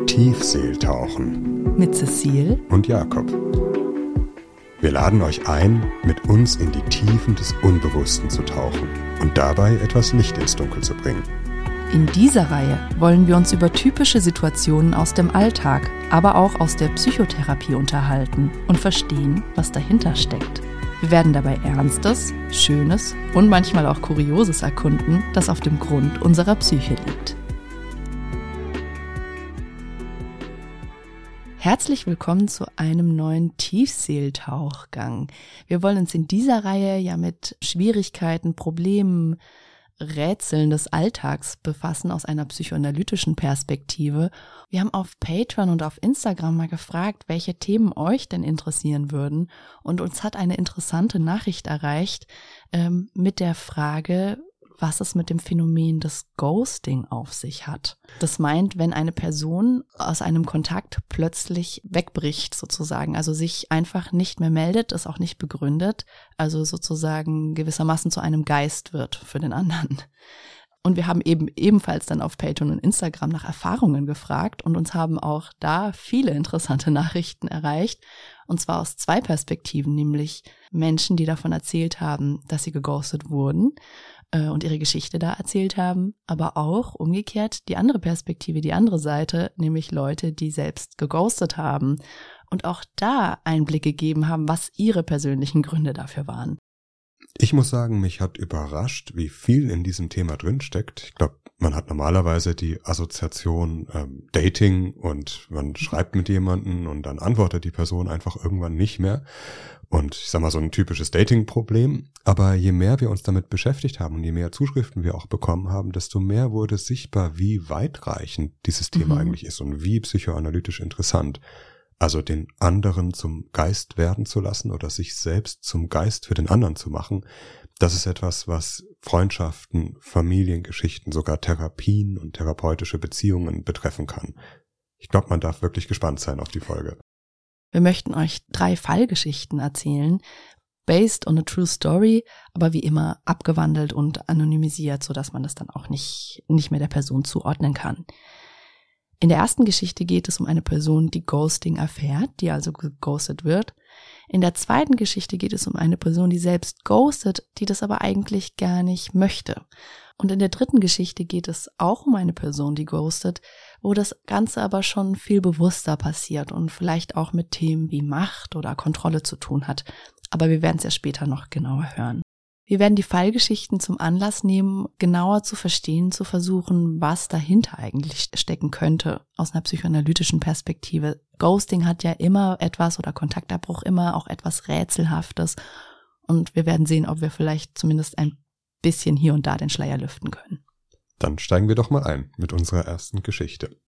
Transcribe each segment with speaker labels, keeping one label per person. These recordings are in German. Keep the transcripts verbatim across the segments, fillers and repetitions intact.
Speaker 1: Tiefseeltauchen
Speaker 2: mit Cecile
Speaker 1: und Jakob. Wir laden euch ein, mit uns in die Tiefen des Unbewussten zu tauchen und dabei etwas Licht ins Dunkel zu bringen.
Speaker 2: In dieser Reihe wollen wir uns über typische Situationen aus dem Alltag, aber auch aus der Psychotherapie unterhalten und verstehen, was dahinter steckt. Wir werden dabei Ernstes, Schönes und manchmal auch Kurioses erkunden, das auf dem Grund unserer Psyche liegt. Herzlich willkommen zu einem neuen Tiefseeltauchgang. Wir wollen uns in dieser Reihe ja mit Schwierigkeiten, Problemen, Rätseln des Alltags befassen aus einer psychoanalytischen Perspektive. Wir haben auf Patreon und auf Instagram mal gefragt, welche Themen euch denn interessieren würden. Und uns hat eine interessante Nachricht erreicht ähm, mit der Frage, was es mit dem Phänomen des Ghosting auf sich hat. Das meint, wenn eine Person aus einem Kontakt plötzlich wegbricht sozusagen, also sich einfach nicht mehr meldet, es auch nicht begründet, also sozusagen gewissermaßen zu einem Geist wird für den anderen. Und wir haben eben ebenfalls dann auf Patreon und Instagram nach Erfahrungen gefragt und uns haben auch da viele interessante Nachrichten erreicht. Und zwar aus zwei Perspektiven, nämlich Menschen, die davon erzählt haben, dass sie geghostet wurden äh, und ihre Geschichte da erzählt haben, aber auch umgekehrt die andere Perspektive, die andere Seite, nämlich Leute, die selbst geghostet haben und auch da Einblicke gegeben haben, was ihre persönlichen Gründe dafür waren.
Speaker 1: Ich muss sagen, mich hat überrascht, wie viel in diesem Thema drinsteckt. Ich glaube, man hat normalerweise die Assoziation ähm, Dating und man schreibt mit jemandem und dann antwortet die Person einfach irgendwann nicht mehr. Und ich sag mal, so ein typisches Dating-Problem. Aber je mehr wir uns damit beschäftigt haben und je mehr Zuschriften wir auch bekommen haben, desto mehr wurde sichtbar, wie weitreichend dieses Thema mhm. eigentlich ist und wie psychoanalytisch interessant. Also den anderen zum Geist werden zu lassen oder sich selbst zum Geist für den anderen zu machen, das ist etwas, was Freundschaften, Familiengeschichten, sogar Therapien und therapeutische Beziehungen betreffen kann. Ich glaube, man darf wirklich gespannt sein auf die Folge.
Speaker 2: Wir möchten euch drei Fallgeschichten erzählen, based on a true story, aber wie immer abgewandelt und anonymisiert, sodass man das dann auch nicht, nicht mehr der Person zuordnen kann. In der ersten Geschichte geht es um eine Person, die Ghosting erfährt, die also geghostet wird. In der zweiten Geschichte geht es um eine Person, die selbst ghostet, die das aber eigentlich gar nicht möchte. Und in der dritten Geschichte geht es auch um eine Person, die ghostet, wo das Ganze aber schon viel bewusster passiert und vielleicht auch mit Themen wie Macht oder Kontrolle zu tun hat. Aber wir werden es ja später noch genauer hören. Wir werden die Fallgeschichten zum Anlass nehmen, genauer zu verstehen, zu versuchen, was dahinter eigentlich stecken könnte aus einer psychoanalytischen Perspektive. Ghosting hat ja immer etwas oder Kontaktabbruch immer auch etwas Rätselhaftes und wir werden sehen, ob wir vielleicht zumindest ein bisschen hier und da den Schleier lüften können.
Speaker 1: Dann steigen wir doch mal ein mit unserer ersten Geschichte.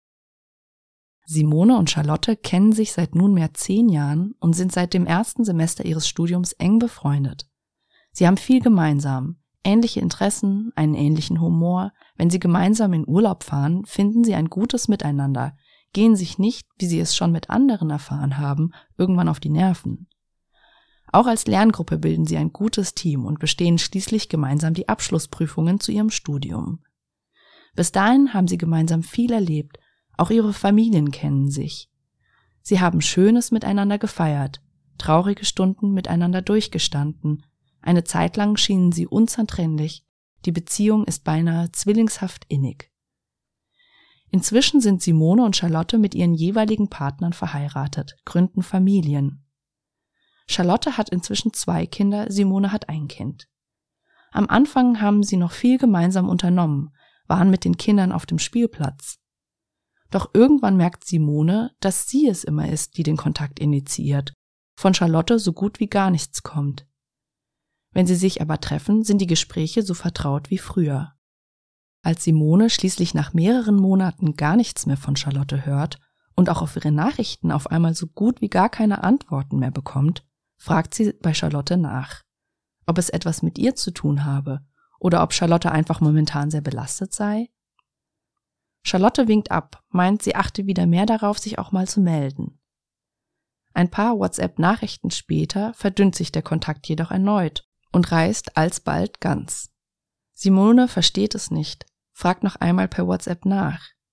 Speaker 2: Simone und Charlotte kennen sich seit nunmehr zehn Jahren und sind seit dem ersten Semester ihres Studiums eng befreundet. Sie haben viel gemeinsam, ähnliche Interessen, einen ähnlichen Humor. Wenn sie gemeinsam in Urlaub fahren, finden sie ein gutes Miteinander, gehen sich nicht, wie sie es schon mit anderen erfahren haben, irgendwann auf die Nerven. Auch als Lerngruppe bilden sie ein gutes Team und bestehen schließlich gemeinsam die Abschlussprüfungen zu ihrem Studium. Bis dahin haben sie gemeinsam viel erlebt, auch ihre Familien kennen sich. Sie haben Schönes miteinander gefeiert, traurige Stunden miteinander durchgestanden. Eine Zeit lang schienen sie unzertrennlich, die Beziehung ist beinahe zwillingshaft innig. Inzwischen sind Simone und Charlotte mit ihren jeweiligen Partnern verheiratet, gründen Familien. Charlotte hat inzwischen zwei Kinder, Simone hat ein Kind. Am Anfang haben sie noch viel gemeinsam unternommen, waren mit den Kindern auf dem Spielplatz. Doch irgendwann merkt Simone, dass sie es immer ist, die den Kontakt initiiert, von Charlotte so gut wie gar nichts kommt. Wenn sie sich aber treffen, sind die Gespräche so vertraut wie früher. Als Simone schließlich nach mehreren Monaten gar nichts mehr von Charlotte hört und auch auf ihre Nachrichten auf einmal so gut wie gar keine Antworten mehr bekommt, fragt sie bei Charlotte nach, ob es etwas mit ihr zu tun habe oder ob Charlotte einfach momentan sehr belastet sei. Charlotte winkt ab, meint, sie achte wieder mehr darauf, sich auch mal zu melden. Ein paar WhatsApp-Nachrichten später verdünnt sich der Kontakt jedoch erneut und reißt alsbald ganz. Simone versteht es nicht, fragt noch einmal per WhatsApp nach.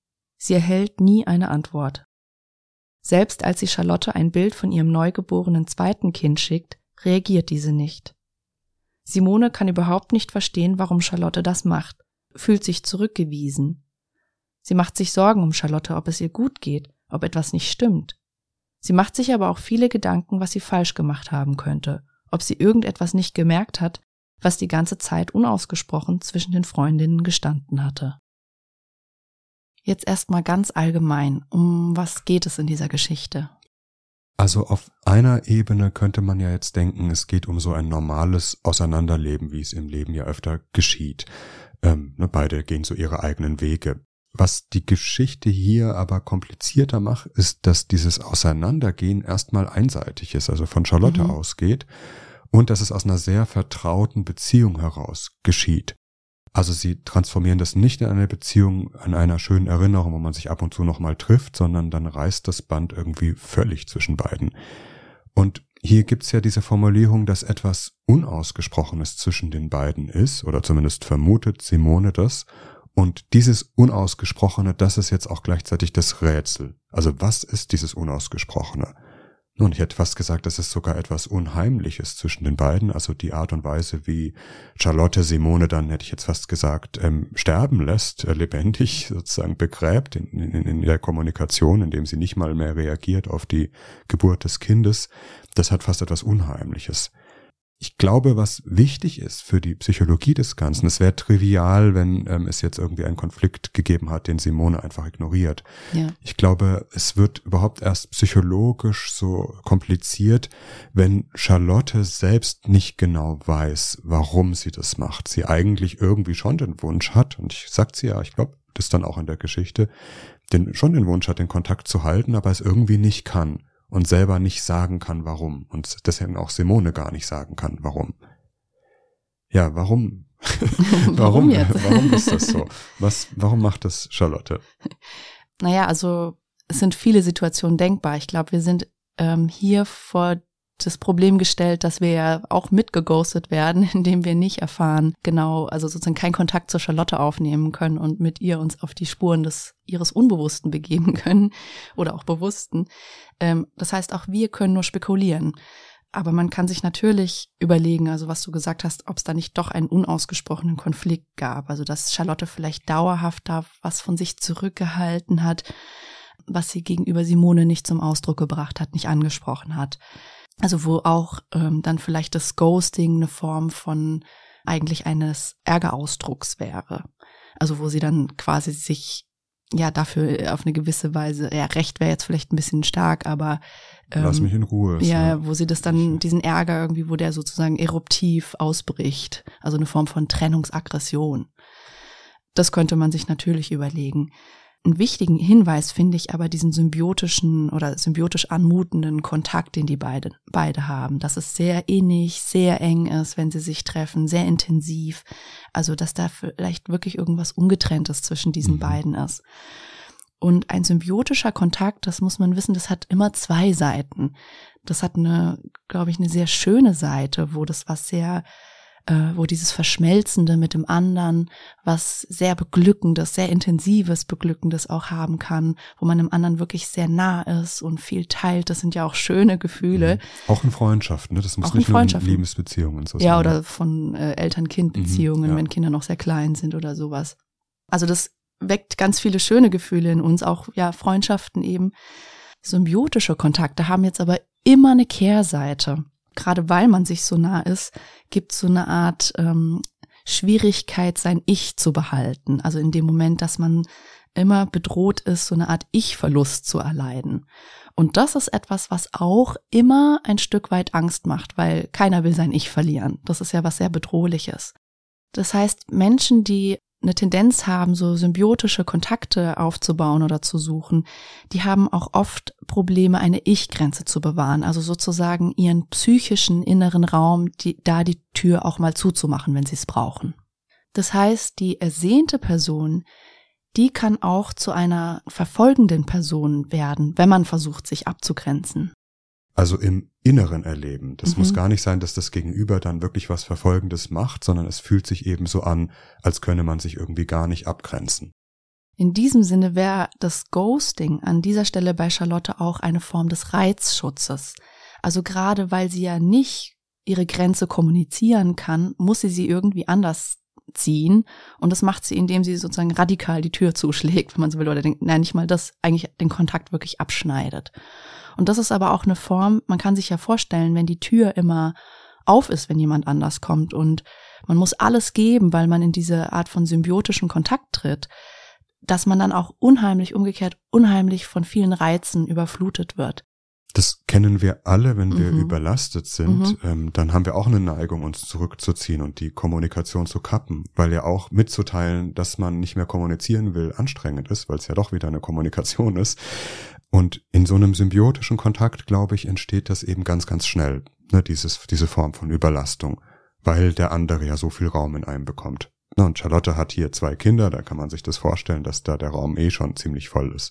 Speaker 2: Sie erhält nie eine Antwort. Selbst als sie Charlotte ein Bild von ihrem neugeborenen zweiten Kind schickt, reagiert diese nicht. Simone kann überhaupt nicht verstehen, warum Charlotte das macht, fühlt sich zurückgewiesen. Sie macht sich Sorgen um Charlotte, ob es ihr gut geht, ob etwas nicht stimmt. Sie macht sich aber auch viele Gedanken, was sie falsch gemacht haben könnte, ob sie irgendetwas nicht gemerkt hat, was die ganze Zeit unausgesprochen zwischen den Freundinnen gestanden hatte. Jetzt erstmal ganz allgemein, um was geht es in dieser Geschichte?
Speaker 1: Also auf einer Ebene könnte man ja jetzt denken, es geht um so ein normales Auseinanderleben, wie es im Leben ja öfter geschieht. Ähm, ne, beide gehen so ihre eigenen Wege. Was die Geschichte hier aber komplizierter macht, ist, dass dieses Auseinandergehen erstmal einseitig ist, also von Charlotte mhm. ausgeht, und dass es aus einer sehr vertrauten Beziehung heraus geschieht. Also sie transformieren das nicht in eine Beziehung an einer schönen Erinnerung, wo man sich ab und zu nochmal trifft, sondern dann reißt das Band irgendwie völlig zwischen beiden. Und hier gibt's ja diese Formulierung, dass etwas Unausgesprochenes zwischen den beiden ist, oder zumindest vermutet Simone das. Und dieses Unausgesprochene, das ist jetzt auch gleichzeitig das Rätsel. Also was ist dieses Unausgesprochene? Nun, ich hätte fast gesagt, das ist sogar etwas Unheimliches zwischen den beiden, also die Art und Weise, wie Charlotte Simone dann, hätte ich jetzt fast gesagt, ähm, sterben lässt, äh, lebendig sozusagen begräbt in, in, in der Kommunikation, indem sie nicht mal mehr reagiert auf die Geburt des Kindes. Das hat fast etwas Unheimliches. Ich glaube, was wichtig ist für die Psychologie des Ganzen, es wäre trivial, wenn ähm, es jetzt irgendwie einen Konflikt gegeben hat, den Simone einfach ignoriert. Ja. Ich glaube, es wird überhaupt erst psychologisch so kompliziert, wenn Charlotte selbst nicht genau weiß, warum sie das macht. Sie eigentlich irgendwie schon den Wunsch hat, und ich sagt sie ja, ich glaube, das dann auch in der Geschichte, den, schon den Wunsch hat, den Kontakt zu halten, aber es irgendwie nicht kann. Und selber nicht sagen kann, warum. Und deswegen auch Simone gar nicht sagen kann, warum. Ja, warum? warum,
Speaker 2: warum jetzt?
Speaker 1: Warum ist das so? Was, warum macht das Charlotte?
Speaker 2: Naja, also es sind viele Situationen denkbar. Ich glaube, wir sind ähm, hier vor das Problem gestellt, dass wir ja auch mitgeghostet werden, indem wir nicht erfahren, genau, also sozusagen keinen Kontakt zur Charlotte aufnehmen können und mit ihr uns auf die Spuren des ihres Unbewussten begeben können oder auch Bewussten. Ähm, das heißt, auch wir können nur spekulieren. Aber man kann sich natürlich überlegen, also was du gesagt hast, ob es da nicht doch einen unausgesprochenen Konflikt gab. Also dass Charlotte vielleicht dauerhaft da was von sich zurückgehalten hat, was sie gegenüber Simone nicht zum Ausdruck gebracht hat, nicht angesprochen hat. Also wo auch ähm, dann vielleicht das Ghosting eine Form von eigentlich eines Ärgerausdrucks wäre. Also wo sie dann quasi sich ja dafür auf eine gewisse Weise, ja Recht wäre jetzt vielleicht ein bisschen stark, aber ähm,
Speaker 1: lass mich in Ruhe.
Speaker 2: Ja, wo sie das dann, diesen Ärger irgendwie, wo der sozusagen eruptiv ausbricht. Also eine Form von Trennungsaggression. Das könnte man sich natürlich überlegen. Einen wichtigen Hinweis finde ich aber diesen symbiotischen oder symbiotisch anmutenden Kontakt, den die beide, beide haben. Dass es sehr innig, sehr eng ist, wenn sie sich treffen, sehr intensiv. Also, dass da vielleicht wirklich irgendwas Ungetrenntes zwischen diesen mhm. beiden ist. Und ein symbiotischer Kontakt, das muss man wissen, das hat immer zwei Seiten. Das hat eine, glaube ich, eine sehr schöne Seite, wo das was sehr wo dieses Verschmelzende mit dem anderen, was sehr Beglückendes, sehr Intensives Beglückendes auch haben kann, wo man dem anderen wirklich sehr nah ist und viel teilt. Das sind ja auch schöne Gefühle.
Speaker 1: Mhm. Auch in Freundschaften, ne? Das muss auch nicht nur in Liebesbeziehungen so sein.
Speaker 2: Ja, oder von äh, Eltern-Kind-Beziehungen, mhm, ja. wenn Kinder noch sehr klein sind oder sowas. Also das weckt ganz viele schöne Gefühle in uns, auch ja Freundschaften eben. Symbiotische Kontakte haben jetzt aber immer eine Kehrseite. Gerade weil man sich so nah ist, gibt es so eine Art ähm, Schwierigkeit, sein Ich zu behalten. Also in dem Moment, dass man immer bedroht ist, so eine Art Ich-Verlust zu erleiden. Und das ist etwas, was auch immer ein Stück weit Angst macht, weil keiner will sein Ich verlieren. Das ist ja was sehr Bedrohliches. Das heißt, Menschen, die eine Tendenz haben, so symbiotische Kontakte aufzubauen oder zu suchen, die haben auch oft Probleme, eine Ich-Grenze zu bewahren, also sozusagen ihren psychischen inneren Raum, die, da die Tür auch mal zuzumachen, wenn sie es brauchen. Das heißt, die ersehnte Person, die kann auch zu einer verfolgenden Person werden, wenn man versucht, sich abzugrenzen.
Speaker 1: Also im Inneren erleben. Das mhm. muss gar nicht sein, dass das Gegenüber dann wirklich was Verfolgendes macht, sondern es fühlt sich eben so an, als könne man sich irgendwie gar nicht abgrenzen.
Speaker 2: In diesem Sinne wäre das Ghosting an dieser Stelle bei Charlotte auch eine Form des Reizschutzes. Also gerade weil sie ja nicht ihre Grenze kommunizieren kann, muss sie sie irgendwie anders ziehen. Und das macht sie, indem sie sozusagen radikal die Tür zuschlägt, wenn man so will, oder den, nein, nicht mal das, eigentlich den Kontakt wirklich abschneidet. Und das ist aber auch eine Form, man kann sich ja vorstellen, wenn die Tür immer auf ist, wenn jemand anders kommt und man muss alles geben, weil man in diese Art von symbiotischen Kontakt tritt, dass man dann auch unheimlich, umgekehrt unheimlich von vielen Reizen überflutet wird.
Speaker 1: Das kennen wir alle, wenn wir
Speaker 2: Mhm.
Speaker 1: überlastet sind.
Speaker 2: Mhm.
Speaker 1: Ähm, dann haben wir auch eine Neigung, uns zurückzuziehen und die Kommunikation zu kappen, weil ja auch mitzuteilen, dass man nicht mehr kommunizieren will, anstrengend ist, weil es ja doch wieder eine Kommunikation ist. Und in so einem symbiotischen Kontakt, glaube ich, entsteht das eben ganz, ganz schnell, ne, dieses, diese Form von Überlastung, weil der andere ja so viel Raum in einem bekommt. Na, und Charlotte hat hier zwei Kinder, da kann man sich das vorstellen, dass da der Raum eh schon ziemlich voll ist.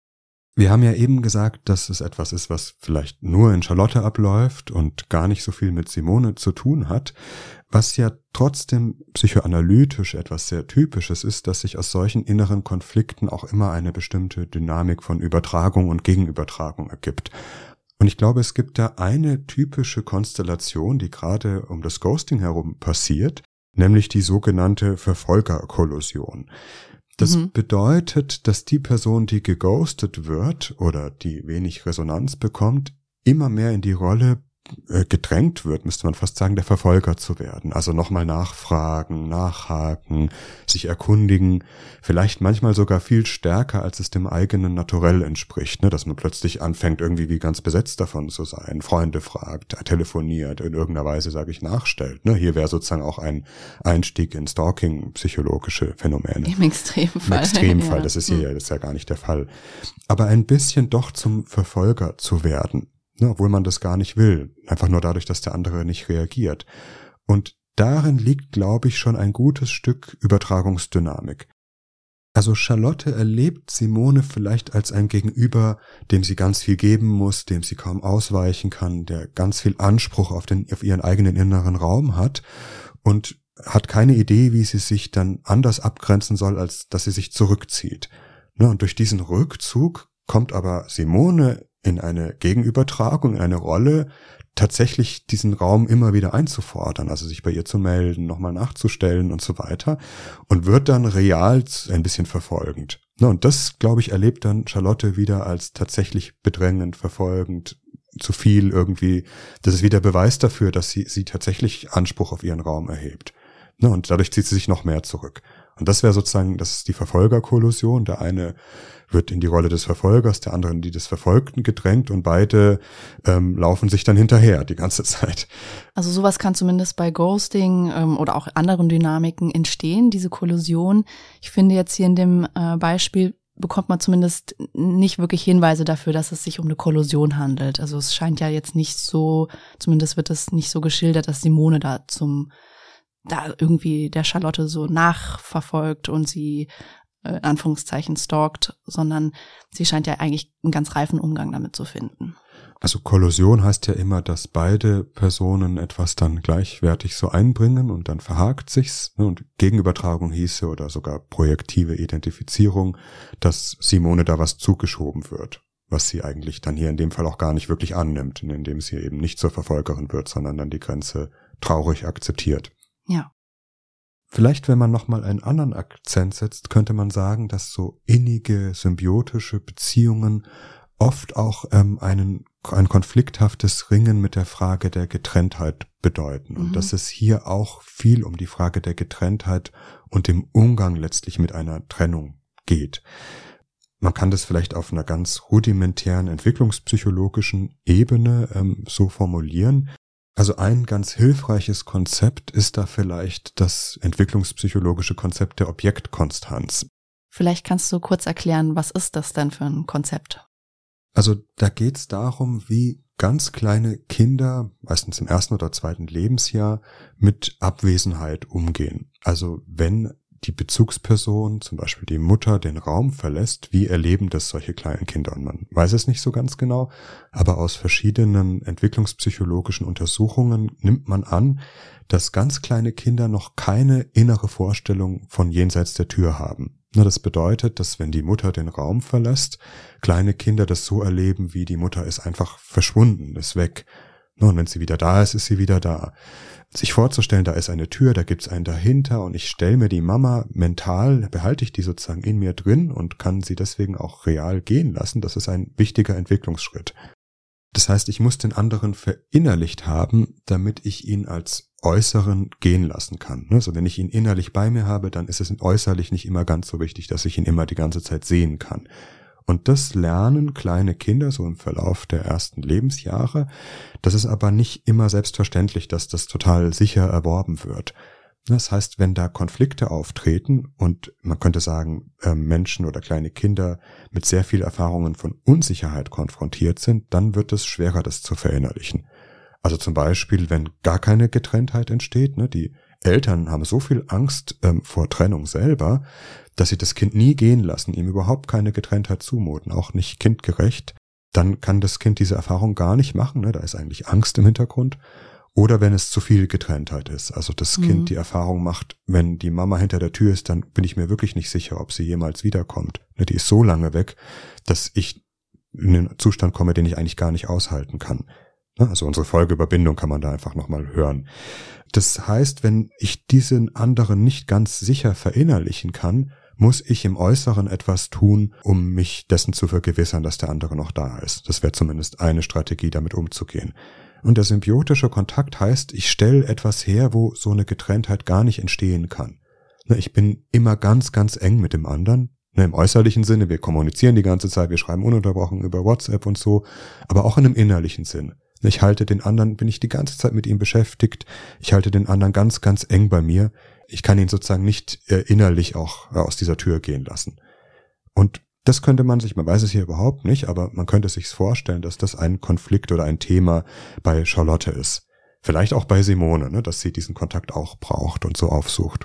Speaker 1: Wir haben ja eben gesagt, dass es etwas ist, was vielleicht nur in Charlotte abläuft und gar nicht so viel mit Simone zu tun hat, was ja trotzdem psychoanalytisch etwas sehr Typisches ist, dass sich aus solchen inneren Konflikten auch immer eine bestimmte Dynamik von Übertragung und Gegenübertragung ergibt. Und ich glaube, es gibt da eine typische Konstellation, die gerade um das Ghosting herum passiert, nämlich die sogenannte Verfolgerkollusion. Das mhm. bedeutet, dass die Person, die geghostet wird oder die wenig Resonanz bekommt, immer mehr in die Rolle äh, gedrängt wird, müsste man fast sagen, der Verfolger zu werden. Also nochmal nachfragen, nachhaken, sich erkundigen, vielleicht manchmal sogar viel stärker, als es dem eigenen Naturell entspricht, ne? Dass man plötzlich anfängt, irgendwie wie ganz besetzt davon zu sein, Freunde fragt, telefoniert, in irgendeiner Weise, sage ich, nachstellt. Ne? Hier wäre sozusagen auch ein Einstieg in Stalking, psychologische Phänomene.
Speaker 2: Im Extremfall.
Speaker 1: Im Extremfall,
Speaker 2: ja.
Speaker 1: das ist hier ja, das ist ja gar nicht der Fall. Aber ein bisschen doch zum Verfolger zu werden, ne, obwohl man das gar nicht will, einfach nur dadurch, dass der andere nicht reagiert. Und darin liegt, glaube ich, schon ein gutes Stück Übertragungsdynamik. Also Charlotte erlebt Simone vielleicht als ein Gegenüber, dem sie ganz viel geben muss, dem sie kaum ausweichen kann, der ganz viel Anspruch auf den, auf ihren eigenen inneren Raum hat und hat keine Idee, wie sie sich dann anders abgrenzen soll, als dass sie sich zurückzieht. Ne, und durch diesen Rückzug kommt aber Simone in eine Gegenübertragung, in eine Rolle, tatsächlich diesen Raum immer wieder einzufordern, also sich bei ihr zu melden, nochmal nachzustellen und so weiter und wird dann real ein bisschen verfolgend. Und das, glaube ich, erlebt dann Charlotte wieder als tatsächlich bedrängend, verfolgend, zu viel irgendwie. Das ist wieder Beweis dafür, dass sie, sie tatsächlich Anspruch auf ihren Raum erhebt. Und dadurch zieht sie sich noch mehr zurück. Und das wäre sozusagen, das ist die Verfolgerkollusion. Der eine wird in die Rolle des Verfolgers, der andere in die des Verfolgten gedrängt und beide ähm, laufen sich dann hinterher die ganze Zeit.
Speaker 2: Also sowas kann zumindest bei Ghosting ähm, oder auch anderen Dynamiken entstehen, diese Kollusion. Ich finde jetzt hier in dem äh, Beispiel bekommt man zumindest nicht wirklich Hinweise dafür, dass es sich um eine Kollusion handelt. Also es scheint ja jetzt nicht so, zumindest wird es nicht so geschildert, dass Simone da zum da irgendwie der Charlotte so nachverfolgt und sie äh, in Anführungszeichen stalkt, sondern sie scheint ja eigentlich einen ganz reifen Umgang damit zu finden.
Speaker 1: Also Kollusion heißt ja immer, dass beide Personen etwas dann gleichwertig so einbringen und dann verhakt sich's. Ne? Und Gegenübertragung hieße oder sogar projektive Identifizierung, dass Simone da was zugeschoben wird, was sie eigentlich dann hier in dem Fall auch gar nicht wirklich annimmt, indem sie eben nicht zur Verfolgerin wird, sondern dann die Grenze traurig akzeptiert.
Speaker 2: Ja.
Speaker 1: Vielleicht, wenn man nochmal einen anderen Akzent setzt, könnte man sagen, dass so innige, symbiotische Beziehungen oft auch ähm, einen, ein konflikthaftes Ringen mit der Frage der Getrenntheit bedeuten. Und mhm. dass es hier auch viel um die Frage der Getrenntheit und dem Umgang letztlich mit einer Trennung geht. Man kann das vielleicht auf einer ganz rudimentären entwicklungspsychologischen Ebene ähm, so formulieren. Also ein ganz hilfreiches Konzept ist da vielleicht das entwicklungspsychologische Konzept der Objektkonstanz.
Speaker 2: Vielleicht kannst du kurz erklären, was ist das denn für ein Konzept?
Speaker 1: Also da geht es darum, wie ganz kleine Kinder, meistens im ersten oder zweiten Lebensjahr, mit Abwesenheit umgehen. Also wenn die Bezugsperson, zum Beispiel die Mutter, den Raum verlässt, wie erleben das solche kleinen Kinder? Und man weiß es nicht so ganz genau, aber aus verschiedenen entwicklungspsychologischen Untersuchungen nimmt man an, dass ganz kleine Kinder noch keine innere Vorstellung von jenseits der Tür haben. Na, das bedeutet, dass wenn die Mutter den Raum verlässt, kleine Kinder das so erleben, wie die Mutter ist einfach verschwunden, ist weg. Na, und wenn sie wieder da ist, ist sie wieder da. Sich vorzustellen, da ist eine Tür, da gibt's einen dahinter und ich stelle mir die Mama mental, behalte ich die sozusagen in mir drin und kann sie deswegen auch real gehen lassen, das ist ein wichtiger Entwicklungsschritt. Das heißt, ich muss den anderen verinnerlicht haben, damit ich ihn als Äußeren gehen lassen kann. Also wenn ich ihn innerlich bei mir habe, dann ist es äußerlich nicht immer ganz so wichtig, dass ich ihn immer die ganze Zeit sehen kann. Und das lernen kleine Kinder so im Verlauf der ersten Lebensjahre. Das ist aber nicht immer selbstverständlich, dass das total sicher erworben wird. Das heißt, wenn da Konflikte auftreten und man könnte sagen, Menschen oder kleine Kinder mit sehr viel Erfahrungen von Unsicherheit konfrontiert sind, dann wird es schwerer, das zu verinnerlichen. Also zum Beispiel, wenn gar keine Getrenntheit entsteht, ne, die Eltern haben so viel Angst ähm, vor Trennung selber, dass sie das Kind nie gehen lassen, ihm überhaupt keine Getrenntheit zumuten, auch nicht kindgerecht, dann kann das Kind diese Erfahrung gar nicht machen, ne, da ist eigentlich Angst im Hintergrund. Oder wenn es zu viel Getrenntheit ist, also das mhm. Kind die Erfahrung macht, wenn die Mama hinter der Tür ist, dann bin ich mir wirklich nicht sicher, ob sie jemals wiederkommt. Ne, die ist so lange weg, dass ich in einen Zustand komme, den ich eigentlich gar nicht aushalten kann. Also unsere Folge über Bindung kann man da einfach nochmal hören. Das heißt, wenn ich diesen anderen nicht ganz sicher verinnerlichen kann, muss ich im Äußeren etwas tun, um mich dessen zu vergewissern, dass der andere noch da ist. Das wäre zumindest eine Strategie, damit umzugehen. Und der symbiotische Kontakt heißt, ich stelle etwas her, wo so eine Getrenntheit gar nicht entstehen kann. Ich bin immer ganz, ganz eng mit dem anderen. Im äußerlichen Sinne, wir kommunizieren die ganze Zeit, wir schreiben ununterbrochen über WhatsApp und so, aber auch in einem innerlichen Sinn. Ich halte den anderen, bin ich die ganze Zeit mit ihm beschäftigt, ich halte den anderen ganz, ganz eng bei mir. Ich kann ihn sozusagen nicht äh, innerlich auch äh, aus dieser Tür gehen lassen. Und das könnte man sich, man weiß es hier überhaupt nicht, aber man könnte sich vorstellen, dass das ein Konflikt oder ein Thema bei Charlotte ist. Vielleicht auch bei Simone, ne, dass sie diesen Kontakt auch braucht und so aufsucht.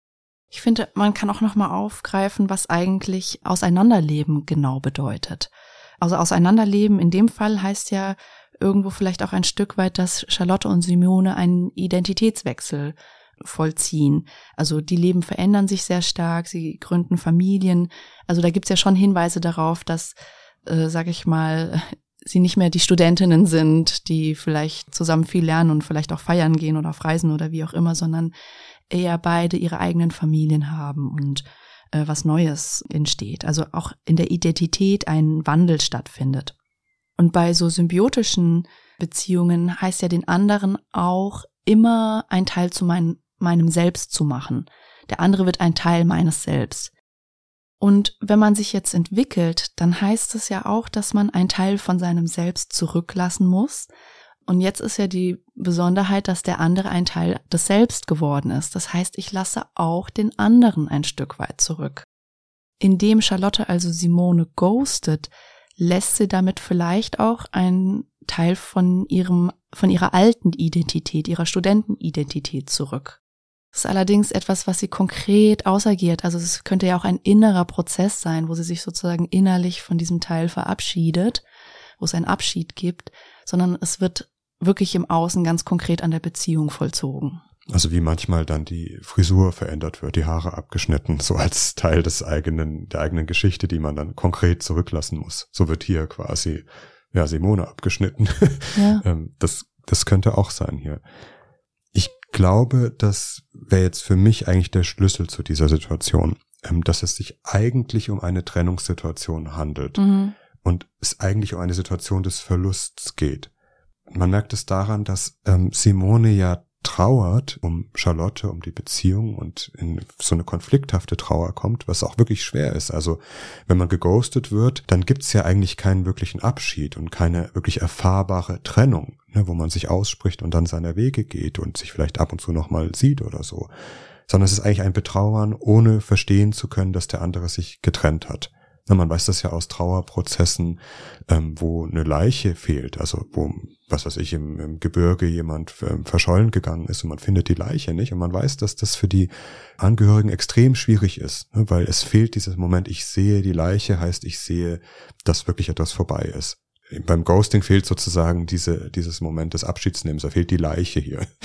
Speaker 2: Ich finde, man kann auch nochmal aufgreifen, was eigentlich Auseinanderleben genau bedeutet. Also Auseinanderleben in dem Fall heißt ja irgendwo vielleicht auch ein Stück weit, dass Charlotte und Simone einen Identitätswechsel vollziehen. Also die Leben verändern sich sehr stark, sie gründen Familien. Also da gibt's ja schon Hinweise darauf, dass, äh, sag ich mal, sie nicht mehr die Studentinnen sind, die vielleicht zusammen viel lernen und vielleicht auch feiern gehen oder auf Reisen oder wie auch immer, sondern eher beide ihre eigenen Familien haben und äh, was Neues entsteht. Also auch in der Identität ein Wandel stattfindet. Und bei so symbiotischen Beziehungen heißt ja den anderen auch immer ein Teil zu mein, meinem Selbst zu machen. Der andere wird ein Teil meines Selbst. Und wenn man sich jetzt entwickelt, dann heißt es ja auch, dass man einen Teil von seinem Selbst zurücklassen muss. Und jetzt ist ja die Besonderheit, dass der andere ein Teil des Selbst geworden ist. Das heißt, ich lasse auch den anderen ein Stück weit zurück. Indem Charlotte also Simone ghostet, lässt sie damit vielleicht auch einen Teil von ihrem, von ihrer alten Identität, ihrer Studentenidentität zurück. Das ist allerdings etwas, was sie konkret ausagiert. Also es könnte ja auch ein innerer Prozess sein, wo sie sich sozusagen innerlich von diesem Teil verabschiedet, wo es einen Abschied gibt, sondern es wird wirklich im Außen ganz konkret an der Beziehung vollzogen.
Speaker 1: Also wie manchmal dann die Frisur verändert wird, die Haare abgeschnitten, so als Teil des eigenen, der eigenen Geschichte, die man dann konkret zurücklassen muss. So wird hier quasi, ja, Simone abgeschnitten. Ja. das, das könnte auch sein hier. Ich glaube, das wäre jetzt für mich eigentlich der Schlüssel zu dieser Situation, dass es sich eigentlich um eine Trennungssituation handelt mhm. und es eigentlich um eine Situation des Verlusts geht. Man merkt es daran, dass ähm, Simone ja trauert um Charlotte, um die Beziehung und in so eine konflikthafte Trauer kommt, was auch wirklich schwer ist. Also wenn man geghostet wird, dann gibt's ja eigentlich keinen wirklichen Abschied und keine wirklich erfahrbare Trennung, ne, wo man sich ausspricht und dann seiner Wege geht und sich vielleicht ab und zu nochmal sieht oder so. Sondern es ist eigentlich ein Betrauern, ohne verstehen zu können, dass der andere sich getrennt hat. Na, man weiß das ja aus Trauerprozessen, ähm, wo eine Leiche fehlt, also wo, was weiß ich, im, im Gebirge jemand ähm, verschollen gegangen ist und man findet die Leiche nicht und man weiß, dass das für die Angehörigen extrem schwierig ist, ne, weil es fehlt dieses Moment, ich sehe die Leiche, heißt ich sehe, dass wirklich etwas vorbei ist. Beim Ghosting fehlt sozusagen diese, dieses Moment des Abschiedsnehmens, da fehlt die Leiche hier. Mhm.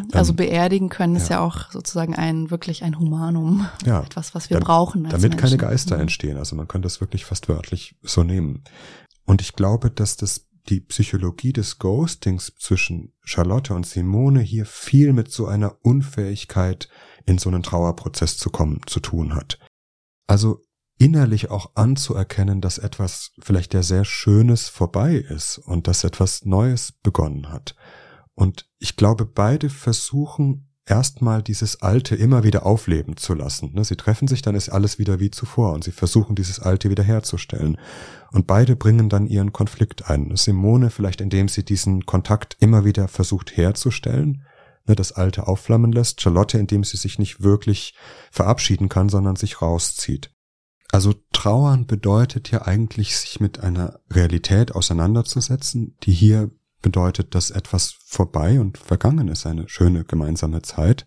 Speaker 2: Also
Speaker 1: ähm,
Speaker 2: beerdigen können ist
Speaker 1: ja.
Speaker 2: ja auch sozusagen ein wirklich ein Humanum.
Speaker 1: Ja.
Speaker 2: Etwas, was wir
Speaker 1: Dann,
Speaker 2: brauchen als
Speaker 1: damit
Speaker 2: Menschen.
Speaker 1: keine Geister
Speaker 2: Mhm.
Speaker 1: entstehen. Also man kann das wirklich fast wörtlich so nehmen. Und ich glaube, dass das die Psychologie des Ghostings zwischen Charlotte und Simone hier viel mit so einer Unfähigkeit, in so einen Trauerprozess zu kommen, zu tun hat. Also innerlich auch anzuerkennen, dass etwas vielleicht ja sehr Schönes vorbei ist und dass etwas Neues begonnen hat. Und ich glaube, beide versuchen erstmal dieses Alte immer wieder aufleben zu lassen. Sie treffen sich, dann ist alles wieder wie zuvor und sie versuchen, dieses Alte wieder herzustellen. Und beide bringen dann ihren Konflikt ein. Simone vielleicht, indem sie diesen Kontakt immer wieder versucht herzustellen, das Alte aufflammen lässt. Charlotte, indem sie sich nicht wirklich verabschieden kann, sondern sich rauszieht. Also Trauern bedeutet ja eigentlich, sich mit einer Realität auseinanderzusetzen, die hier bedeutet, dass etwas vorbei und vergangen ist, eine schöne gemeinsame Zeit.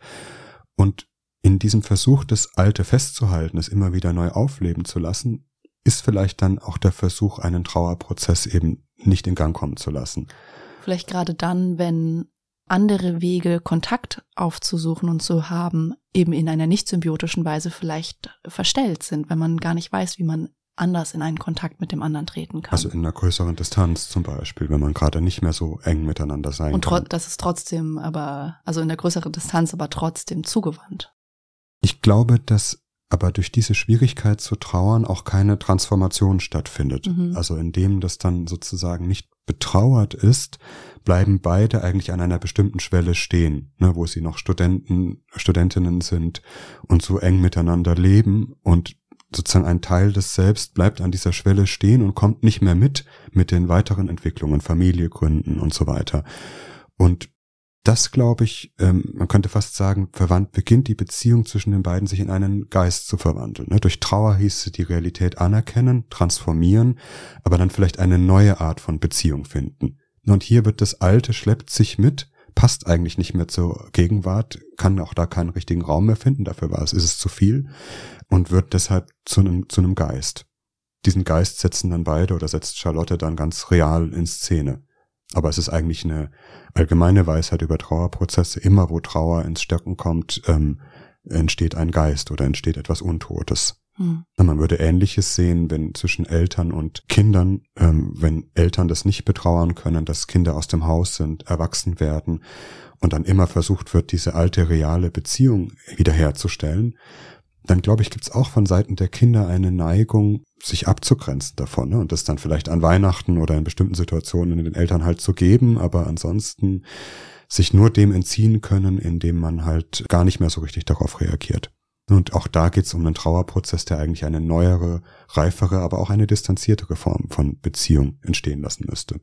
Speaker 1: Und in diesem Versuch, das Alte festzuhalten, es immer wieder neu aufleben zu lassen, ist vielleicht dann auch der Versuch, einen Trauerprozess eben nicht in Gang kommen zu lassen.
Speaker 2: Vielleicht gerade dann, wenn andere Wege, Kontakt aufzusuchen und zu haben, eben in einer nicht symbiotischen Weise vielleicht verstellt sind, wenn man gar nicht weiß, wie man anders in einen Kontakt mit dem anderen treten kann.
Speaker 1: Also in einer größeren Distanz zum Beispiel, wenn man gerade nicht mehr so eng miteinander sein
Speaker 2: und tro-
Speaker 1: kann.
Speaker 2: das ist trotzdem aber, also in der größeren Distanz, aber trotzdem zugewandt.
Speaker 1: Ich glaube, dass aber durch diese Schwierigkeit zu trauern auch keine Transformation stattfindet. Mhm. Also indem das dann sozusagen nicht betrauert ist, bleiben beide eigentlich an einer bestimmten Schwelle stehen, ne, wo sie noch Studenten, Studentinnen sind und so eng miteinander leben und sozusagen ein Teil des Selbst bleibt an dieser Schwelle stehen und kommt nicht mehr mit, mit den weiteren Entwicklungen, Familie gründen und so weiter. Und das, glaube ich, ähm, man könnte fast sagen, verwandt beginnt die Beziehung zwischen den beiden sich in einen Geist zu verwandeln. Ne? Durch Trauer hieß die Realität anerkennen, transformieren, aber dann vielleicht eine neue Art von Beziehung finden. Und hier wird das Alte, schleppt sich mit, passt eigentlich nicht mehr zur Gegenwart, kann auch da keinen richtigen Raum mehr finden, dafür war es, ist es zu viel und wird deshalb zu einem, zu einem Geist. Diesen Geist setzen dann beide oder setzt Charlotte dann ganz real in Szene. Aber es ist eigentlich eine allgemeine Weisheit über Trauerprozesse. Immer wo Trauer ins Stocken kommt, ähm, entsteht ein Geist oder entsteht etwas Untotes. Hm. Man würde Ähnliches sehen, wenn zwischen Eltern und Kindern, ähm, wenn Eltern das nicht betrauern können, dass Kinder aus dem Haus sind, erwachsen werden und dann immer versucht wird, diese alte reale Beziehung wiederherzustellen. Dann, glaube ich, gibt es auch von Seiten der Kinder eine Neigung, sich abzugrenzen davon, ne? Und das dann vielleicht an Weihnachten oder in bestimmten Situationen den Eltern halt zu geben, aber ansonsten sich nur dem entziehen können, indem man halt gar nicht mehr so richtig darauf reagiert. Und auch da geht es um einen Trauerprozess, der eigentlich eine neuere, reifere, aber auch eine distanziertere Form von Beziehung entstehen lassen müsste.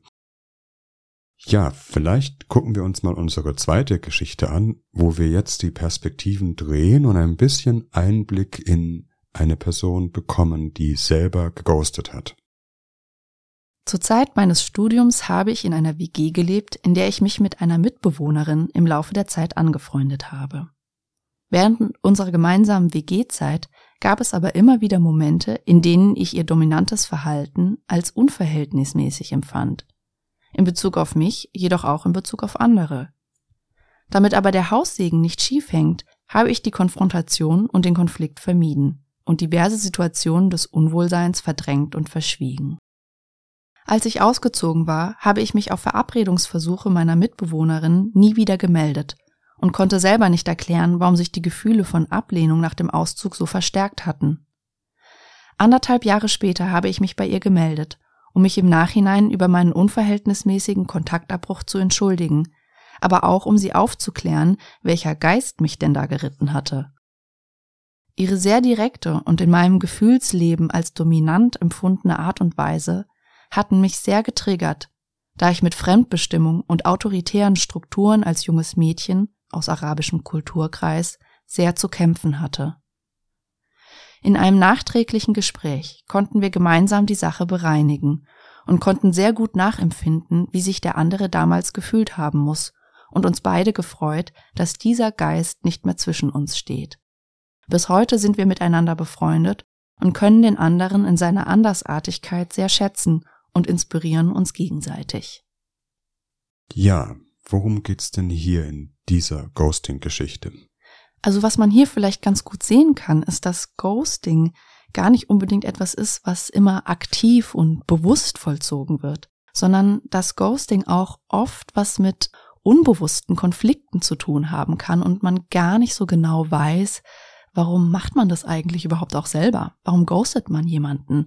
Speaker 1: Ja, vielleicht gucken wir uns mal unsere zweite Geschichte an, wo wir jetzt die Perspektiven drehen und ein bisschen Einblick in eine Person bekommen, die selber geghostet hat.
Speaker 2: Zur Zeit meines Studiums habe ich in einer W G gelebt, in der ich mich mit einer Mitbewohnerin im Laufe der Zeit angefreundet habe. Während unserer gemeinsamen W G-Zeit gab es aber immer wieder Momente, in denen ich ihr dominantes Verhalten als unverhältnismäßig empfand. In Bezug auf mich, jedoch auch in Bezug auf andere. Damit aber der Haussegen nicht schief hängt, habe ich die Konfrontation und den Konflikt vermieden und diverse Situationen des Unwohlseins verdrängt und verschwiegen. Als ich ausgezogen war, habe ich mich auf Verabredungsversuche meiner Mitbewohnerin nie wieder gemeldet und konnte selber nicht erklären, warum sich die Gefühle von Ablehnung nach dem Auszug so verstärkt hatten. Anderthalb Jahre später habe ich mich bei ihr gemeldet, um mich im Nachhinein über meinen unverhältnismäßigen Kontaktabbruch zu entschuldigen, aber auch um sie aufzuklären, welcher Geist mich denn da geritten hatte. Ihre sehr direkte und in meinem Gefühlsleben als dominant empfundene Art und Weise hatten mich sehr getriggert, da ich mit Fremdbestimmung und autoritären Strukturen als junges Mädchen aus arabischem Kulturkreis sehr zu kämpfen hatte. In einem nachträglichen Gespräch konnten wir gemeinsam die Sache bereinigen und konnten sehr gut nachempfinden, wie sich der andere damals gefühlt haben muss, und uns beide gefreut, dass dieser Geist nicht mehr zwischen uns steht. Bis heute sind wir miteinander befreundet und können den anderen in seiner Andersartigkeit sehr schätzen und inspirieren uns gegenseitig.
Speaker 1: Ja, Worum geht's denn hier in dieser Ghosting-Geschichte?
Speaker 2: Also was man hier vielleicht ganz gut sehen kann, ist, dass Ghosting gar nicht unbedingt etwas ist, was immer aktiv und bewusst vollzogen wird, sondern dass Ghosting auch oft was mit unbewussten Konflikten zu tun haben kann und man gar nicht so genau weiß, warum macht man das eigentlich überhaupt auch selber? Warum ghostet man jemanden?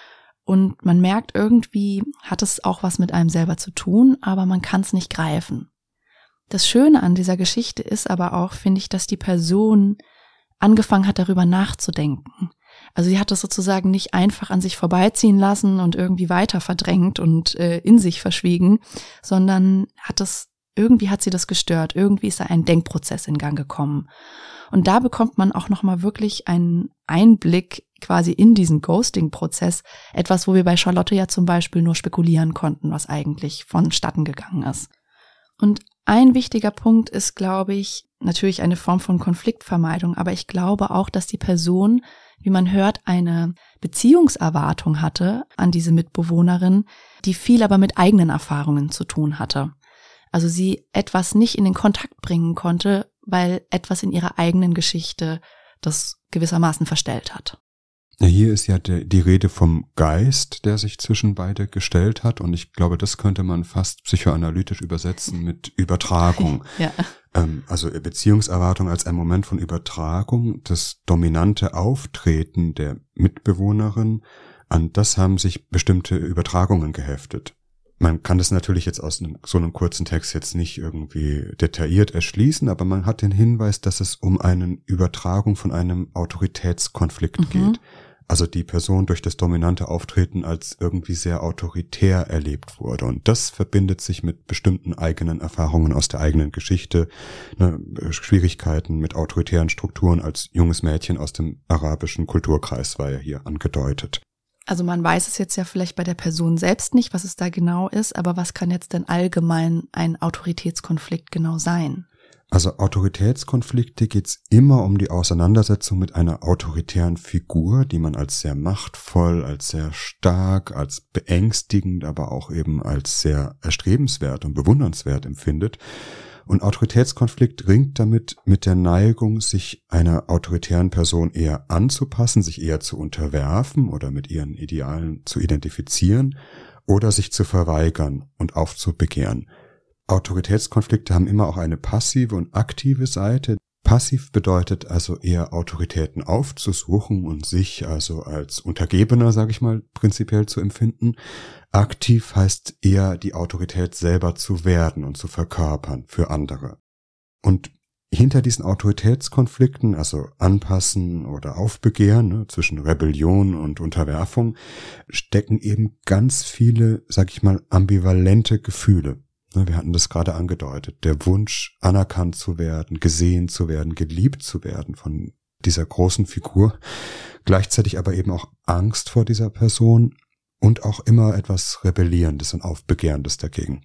Speaker 2: Und man merkt, irgendwie hat es auch was mit einem selber zu tun, aber man kann es nicht greifen. Das Schöne an dieser Geschichte ist aber auch, finde ich, dass die Person angefangen hat, darüber nachzudenken. Also sie hat das sozusagen nicht einfach an sich vorbeiziehen lassen und irgendwie weiter verdrängt und äh, in sich verschwiegen, sondern hat das, irgendwie hat sie das gestört. Irgendwie ist da ein Denkprozess in Gang gekommen. Und da bekommt man auch nochmal wirklich einen Einblick quasi in diesen Ghosting-Prozess. Etwas, wo wir bei Charlotte ja zum Beispiel nur spekulieren konnten, was eigentlich vonstatten gegangen ist. Und ein wichtiger Punkt ist, glaube ich, natürlich eine Form von Konfliktvermeidung, aber ich glaube auch, dass die Person, wie man hört, eine Beziehungserwartung hatte an diese Mitbewohnerin, die viel aber mit eigenen Erfahrungen zu tun hatte. Also sie etwas nicht in den Kontakt bringen konnte, weil etwas in ihrer eigenen Geschichte das gewissermaßen verstellt hat.
Speaker 1: Hier ist ja die, die Rede vom Geist, der sich zwischen beide gestellt hat, und ich glaube, das könnte man fast psychoanalytisch übersetzen mit Übertragung.
Speaker 2: Ja.
Speaker 1: Ähm, also Beziehungserwartung als ein Moment von Übertragung, das dominante Auftreten der Mitbewohnerin, an das haben sich bestimmte Übertragungen geheftet. Man kann das natürlich jetzt aus einem, so einem kurzen Text jetzt nicht irgendwie detailliert erschließen, aber man hat den Hinweis, dass es um eine Übertragung von einem Autoritätskonflikt
Speaker 2: Mhm.
Speaker 1: geht. Also die Person durch das dominante Auftreten als irgendwie sehr autoritär erlebt wurde. Und das verbindet sich mit bestimmten eigenen Erfahrungen aus der eigenen Geschichte, ne, Schwierigkeiten mit autoritären Strukturen als junges Mädchen aus dem arabischen Kulturkreis war ja hier angedeutet.
Speaker 2: Also man weiß es jetzt ja vielleicht bei der Person selbst nicht, was es da genau ist, aber was kann jetzt denn allgemein ein Autoritätskonflikt genau sein?
Speaker 1: Also Autoritätskonflikte geht's immer um die Auseinandersetzung mit einer autoritären Figur, die man als sehr machtvoll, als sehr stark, als beängstigend, aber auch eben als sehr erstrebenswert und bewundernswert empfindet. Und Autoritätskonflikt ringt damit mit der Neigung, sich einer autoritären Person eher anzupassen, sich eher zu unterwerfen oder mit ihren Idealen zu identifizieren oder sich zu verweigern und aufzubegehren. Autoritätskonflikte haben immer auch eine passive und aktive Seite. Passiv bedeutet also eher Autoritäten aufzusuchen und sich also als Untergebener, sage ich mal, prinzipiell zu empfinden. Aktiv heißt eher die Autorität selber zu werden und zu verkörpern für andere. Und hinter diesen Autoritätskonflikten, also Anpassen oder Aufbegehren, ne, zwischen Rebellion und Unterwerfung, stecken eben ganz viele, sag ich mal, ambivalente Gefühle. Wir hatten das gerade angedeutet. Der Wunsch, anerkannt zu werden, gesehen zu werden, geliebt zu werden von dieser großen Figur. Gleichzeitig aber eben auch Angst vor dieser Person und auch immer etwas Rebellierendes und Aufbegehrendes dagegen.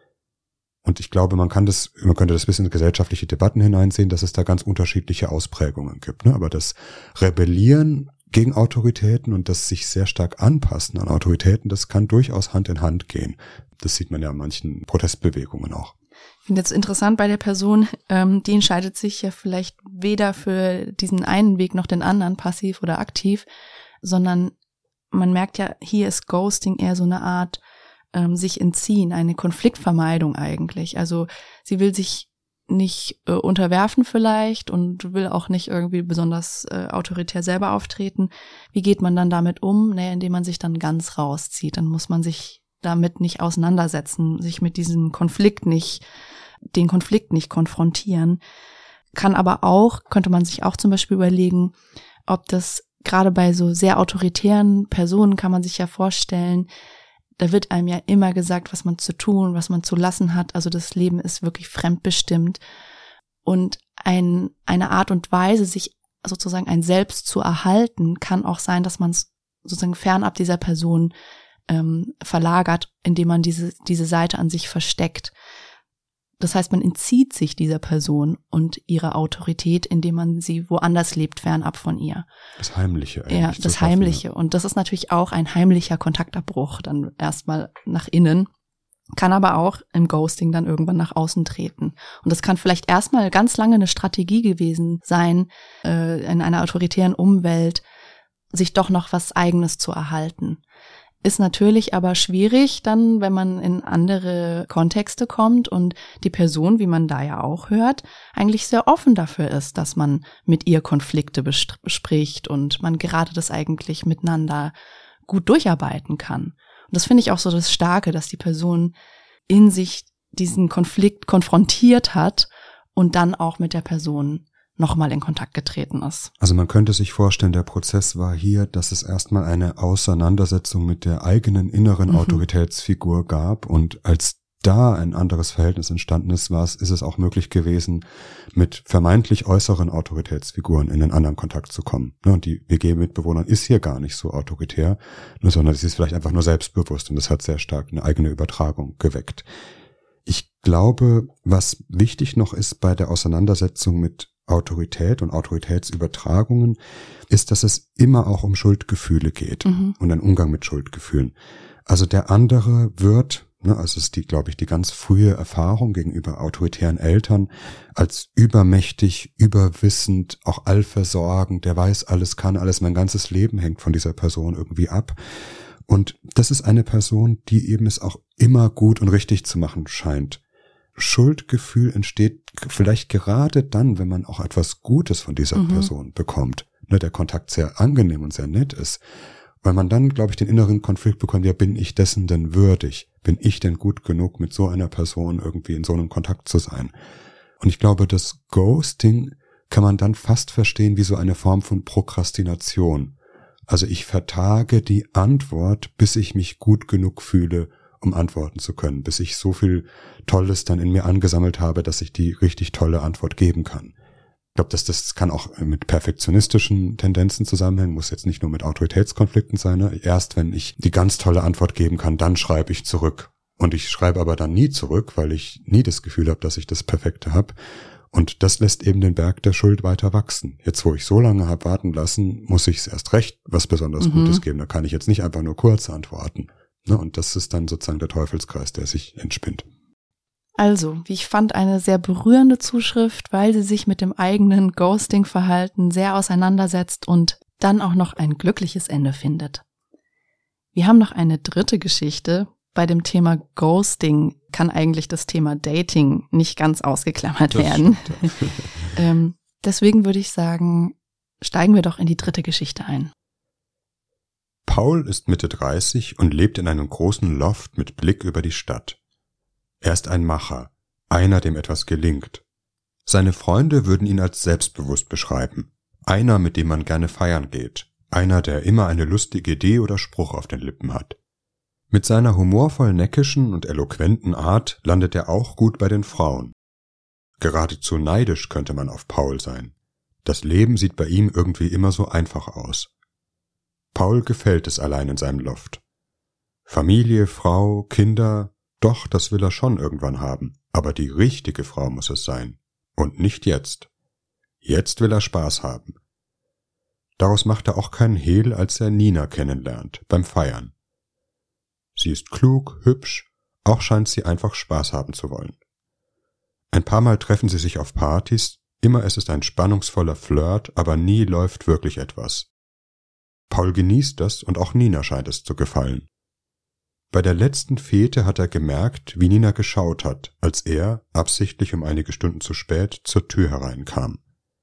Speaker 1: Und ich glaube, man kann das, man könnte das bis in gesellschaftliche Debatten hineinsehen, dass es da ganz unterschiedliche Ausprägungen gibt. Ne? Aber das Rebellieren gegen Autoritäten und das sich sehr stark anpassen an Autoritäten, das kann durchaus Hand in Hand gehen. Das sieht man ja in manchen Protestbewegungen auch.
Speaker 2: Ich finde jetzt interessant bei der Person, ähm, die entscheidet sich ja vielleicht weder für diesen einen Weg noch den anderen, passiv oder aktiv, sondern man merkt ja, hier ist Ghosting eher so eine Art ähm, sich entziehen, eine Konfliktvermeidung eigentlich. Also sie will sich nicht äh, unterwerfen vielleicht und will auch nicht irgendwie besonders äh, autoritär selber auftreten. Wie geht man dann damit um? Naja, indem man sich dann ganz rauszieht. Dann muss man sich damit nicht auseinandersetzen, sich mit diesem Konflikt nicht, den Konflikt nicht konfrontieren. Kann aber auch, könnte man sich auch zum Beispiel überlegen, ob das gerade bei so sehr autoritären Personen kann man sich ja vorstellen, da wird einem ja immer gesagt, was man zu tun, was man zu lassen hat. Also das Leben ist wirklich fremdbestimmt. Und ein, eine Art und Weise, sich sozusagen ein Selbst zu erhalten, kann auch sein, dass man es sozusagen fernab dieser Person ähm, verlagert, indem man diese, diese Seite an sich versteckt. Das heißt, man entzieht sich dieser Person und ihrer Autorität, indem man sie woanders lebt, fernab von ihr.
Speaker 1: Das Heimliche eigentlich.
Speaker 2: Ja, das Heimliche. Und das ist natürlich auch ein heimlicher Kontaktabbruch, dann erstmal nach innen. kann aber auch im Ghosting dann irgendwann nach außen treten. Und das kann vielleicht erstmal ganz lange eine Strategie gewesen sein, äh, in einer autoritären Umwelt sich doch noch was Eigenes zu erhalten. Ist natürlich aber schwierig dann, wenn man in andere Kontexte kommt und die Person, wie man da ja auch hört, eigentlich sehr offen dafür ist, dass man mit ihr Konflikte bespricht und man gerade das eigentlich miteinander gut durcharbeiten kann. Und das finde ich auch so das Starke, dass die Person in sich diesen Konflikt konfrontiert hat und dann auch mit der Person nochmal in Kontakt getreten ist.
Speaker 1: Also man könnte sich vorstellen, der Prozess war hier, dass es erstmal eine Auseinandersetzung mit der eigenen inneren mhm. Autoritätsfigur gab und als da ein anderes Verhältnis entstanden ist, war es, ist es auch möglich gewesen, mit vermeintlich äußeren Autoritätsfiguren in einen anderen Kontakt zu kommen. Und die W G-Mitbewohnerin ist hier gar nicht so autoritär, sondern sie ist vielleicht einfach nur selbstbewusst und das hat sehr stark eine eigene Übertragung geweckt. Ich glaube, was wichtig noch ist bei der Auseinandersetzung mit Autorität und Autoritätsübertragungen, ist, dass es immer auch um Schuldgefühle geht mhm. und einen Umgang mit Schuldgefühlen. Also der andere wird, ne, also ist die, glaube ich, die ganz frühe Erfahrung gegenüber autoritären Eltern als übermächtig, überwissend, auch allversorgend, der weiß alles, kann alles, mein ganzes Leben hängt von dieser Person irgendwie ab. Und das ist eine Person, die eben es auch immer gut und richtig zu machen scheint. Schuldgefühl entsteht vielleicht gerade dann, wenn man auch etwas Gutes von dieser mhm. Person bekommt, ne, der Kontakt sehr angenehm und sehr nett ist, weil man dann, glaube ich, den inneren Konflikt bekommt, ja, bin ich dessen denn würdig? Bin ich denn gut genug, mit so einer Person irgendwie in so einem Kontakt zu sein? Und ich glaube, das Ghosting kann man dann fast verstehen wie so eine Form von Prokrastination. Also ich vertage die Antwort, bis ich mich gut genug fühle, um antworten zu können, bis ich so viel Tolles dann in mir angesammelt habe, dass ich die richtig tolle Antwort geben kann. Ich glaube, dass das kann auch mit perfektionistischen Tendenzen zusammenhängen, muss jetzt nicht nur mit Autoritätskonflikten sein. Ne? Erst wenn ich die ganz tolle Antwort geben kann, dann schreibe ich zurück. Und ich schreibe aber dann nie zurück, weil ich nie das Gefühl habe, dass ich das Perfekte habe. Und das lässt eben den Berg der Schuld weiter wachsen. Jetzt, wo ich so lange habe warten lassen, muss ich es erst recht was besonders mhm. Gutes geben. Da kann ich jetzt nicht einfach nur kurz antworten. Und das ist dann sozusagen der Teufelskreis, der sich entspinnt.
Speaker 2: Also, wie ich fand, eine sehr berührende Zuschrift, weil sie sich mit dem eigenen Ghosting-Verhalten sehr auseinandersetzt und dann auch noch ein glückliches Ende findet. Wir haben noch eine dritte Geschichte. Bei dem Thema Ghosting kann eigentlich das Thema Dating nicht ganz ausgeklammert das werden. Stimmt, ja. ähm, deswegen würde ich sagen, steigen wir doch in die dritte Geschichte ein.
Speaker 1: Paul ist Mitte dreißig und lebt in einem großen Loft mit Blick über die Stadt. Er ist ein Macher, einer, dem etwas gelingt. Seine Freunde würden ihn als selbstbewusst beschreiben, einer, mit dem man gerne feiern geht, einer, der immer eine lustige Idee oder Spruch auf den Lippen hat. Mit seiner humorvoll neckischen und eloquenten Art landet er auch gut bei den Frauen. Geradezu neidisch könnte man auf Paul sein. Das Leben sieht bei ihm irgendwie immer so einfach aus. Paul gefällt es allein in seinem Loft. Familie, Frau, Kinder, doch, das will er schon irgendwann haben, aber die richtige Frau muss es sein. Und nicht jetzt. Jetzt will er Spaß haben. Daraus macht er auch keinen Hehl, als er Nina kennenlernt, beim Feiern. Sie ist klug, hübsch, auch scheint sie einfach Spaß haben zu wollen. Ein paar Mal treffen sie sich auf Partys, immer ist es ein spannungsvoller Flirt, aber nie läuft wirklich etwas. Paul genießt das und auch Nina scheint es zu gefallen. Bei der letzten Fete hat er gemerkt, wie Nina geschaut hat, als er, absichtlich um einige Stunden zu spät, zur Tür hereinkam.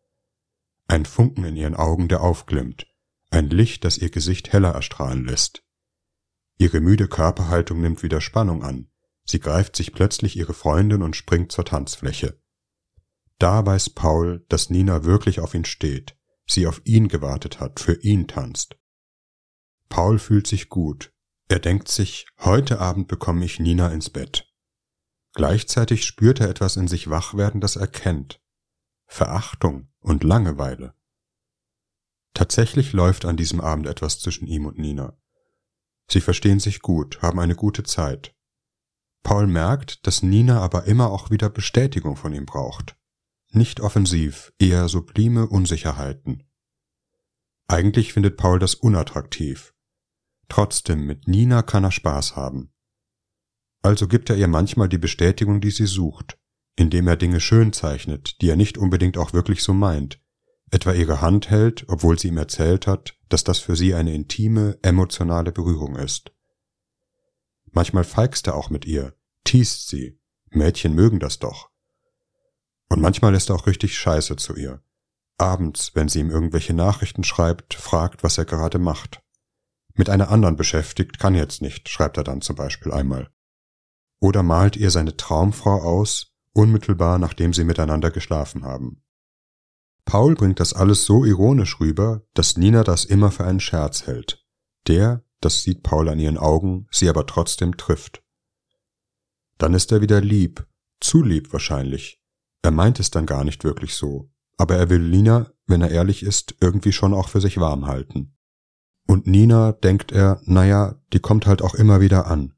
Speaker 1: Ein Funken in ihren Augen, der aufglimmt, ein Licht, das ihr Gesicht heller erstrahlen lässt. Ihre müde Körperhaltung nimmt wieder Spannung an, sie greift sich plötzlich ihre Freundin und springt zur Tanzfläche. Da weiß Paul, dass Nina wirklich auf ihn steht, sie auf ihn gewartet hat, für ihn tanzt. Paul fühlt sich gut. Er denkt sich, heute Abend bekomme ich Nina ins Bett. Gleichzeitig spürt er etwas in sich wach werden, das er kennt. Verachtung und Langeweile. Tatsächlich läuft an diesem Abend etwas zwischen ihm und Nina. Sie verstehen sich gut, haben eine gute Zeit. Paul merkt, dass Nina aber immer auch wieder Bestätigung von ihm braucht. Nicht offensiv, eher sublime Unsicherheiten. Eigentlich findet Paul das unattraktiv. Trotzdem, mit Nina kann er Spaß haben. Also gibt er ihr manchmal die Bestätigung, die sie sucht, indem er Dinge schön zeichnet, die er nicht unbedingt auch wirklich so meint, etwa ihre Hand hält, obwohl sie ihm erzählt hat, dass das für sie eine intime, emotionale Berührung ist. Manchmal feigst er auch mit ihr, teast sie, Mädchen mögen das doch. Und manchmal ist er auch richtig scheiße zu ihr. Abends, wenn sie ihm irgendwelche Nachrichten schreibt, fragt, was er gerade macht. Mit einer anderen beschäftigt, kann jetzt nicht, schreibt er dann zum Beispiel einmal. Oder malt ihr seine Traumfrau aus, unmittelbar nachdem sie miteinander geschlafen haben. Paul bringt das alles so ironisch rüber, dass Nina das immer für einen Scherz hält, der, das sieht Paul an ihren Augen, sie aber trotzdem trifft. Dann ist er wieder lieb, zu lieb wahrscheinlich. Er meint es dann gar nicht wirklich so, aber er will Nina, wenn er ehrlich ist, irgendwie schon auch für sich warm halten. Und Nina, denkt er, naja, die kommt halt auch immer wieder an.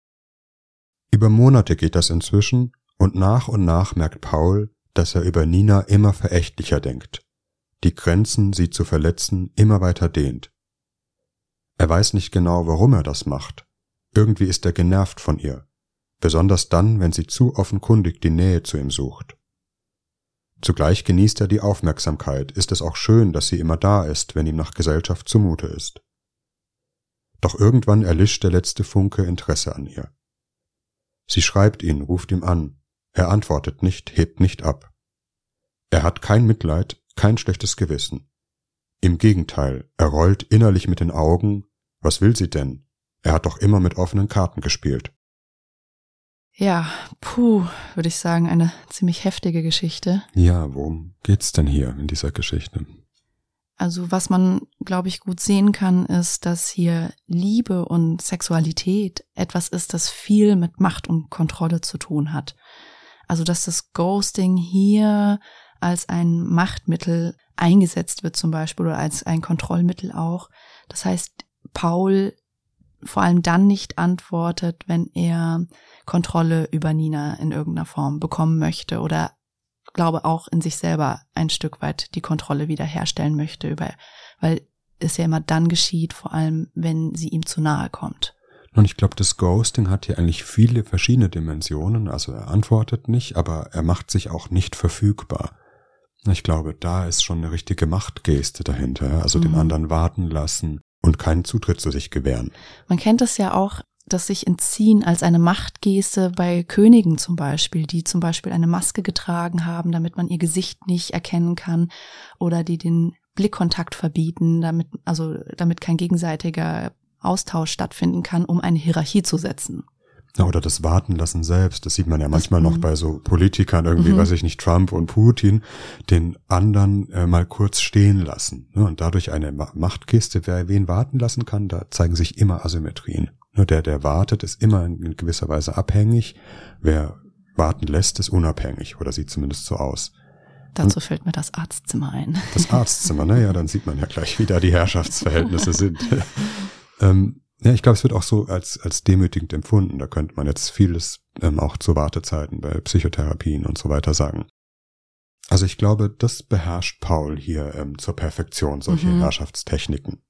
Speaker 1: Über Monate geht das inzwischen, und nach und nach merkt Paul, dass er über Nina immer verächtlicher denkt, die Grenzen, sie zu verletzen, immer weiter dehnt. Er weiß nicht genau, warum er das macht. Irgendwie ist er genervt von ihr, besonders dann, wenn sie zu offenkundig die Nähe zu ihm sucht. Zugleich genießt er die Aufmerksamkeit, ist es auch schön, dass sie immer da ist, wenn ihm nach Gesellschaft zumute ist. Doch irgendwann erlischt der letzte Funke Interesse an ihr. Sie schreibt ihn, ruft ihm an. Er antwortet nicht, hebt nicht ab. Er hat kein Mitleid, kein schlechtes Gewissen. Im Gegenteil, er rollt innerlich mit den Augen. Was will sie denn? Er hat doch immer mit offenen Karten gespielt.
Speaker 2: Ja, puh, würde ich sagen, eine ziemlich heftige Geschichte.
Speaker 1: Ja, worum geht's denn hier in dieser Geschichte?
Speaker 2: Also was man, glaube ich, gut sehen kann, ist, dass hier Liebe und Sexualität etwas ist, das viel mit Macht und Kontrolle zu tun hat. Also dass das Ghosting hier als ein Machtmittel eingesetzt wird zum Beispiel oder als ein Kontrollmittel auch. Das heißt, Paul vor allem dann nicht antwortet, wenn er Kontrolle über Nina in irgendeiner Form bekommen möchte oder glaube auch in sich selber ein Stück weit die Kontrolle wiederherstellen möchte, über, weil es ja immer dann geschieht, vor allem wenn sie ihm zu nahe kommt.
Speaker 1: Und ich glaube, das Ghosting hat hier eigentlich viele verschiedene Dimensionen. Also er antwortet nicht, aber er macht sich auch nicht verfügbar. Ich glaube, da ist schon eine richtige Machtgeste dahinter. Also mhm. den anderen warten lassen und keinen Zutritt zu sich gewähren.
Speaker 2: Man kennt es ja auch, dass sich Entziehen als eine Machtgeste bei Königen zum Beispiel, die zum Beispiel eine Maske getragen haben, damit man ihr Gesicht nicht erkennen kann, oder die den Blickkontakt verbieten, damit, also damit kein gegenseitiger Austausch stattfinden kann, um eine Hierarchie zu setzen.
Speaker 1: Ja, oder das Warten lassen selbst, das sieht man ja manchmal das, noch bei so Politikern irgendwie, mhm. weiß ich nicht, Trump und Putin, den anderen äh, mal kurz stehen lassen. Ne? Und dadurch eine Machtgeste, wer wen warten lassen kann, da zeigen sich immer Asymmetrien. Ne? Der, der wartet, ist immer in gewisser Weise abhängig. Wer warten lässt, ist unabhängig oder sieht zumindest so aus.
Speaker 2: Dazu und fällt mir das Arztzimmer ein.
Speaker 1: Das Arztzimmer, ne? Ja, dann sieht man ja gleich, wie da die Herrschaftsverhältnisse sind. ähm, Ja, ich glaube, es wird auch so als als demütigend empfunden. Da könnte man jetzt vieles ähm, auch zu Wartezeiten bei Psychotherapien und so weiter sagen. Also ich glaube, das beherrscht Paul hier ähm, zur Perfektion, solche mhm. Herrschaftstechniken.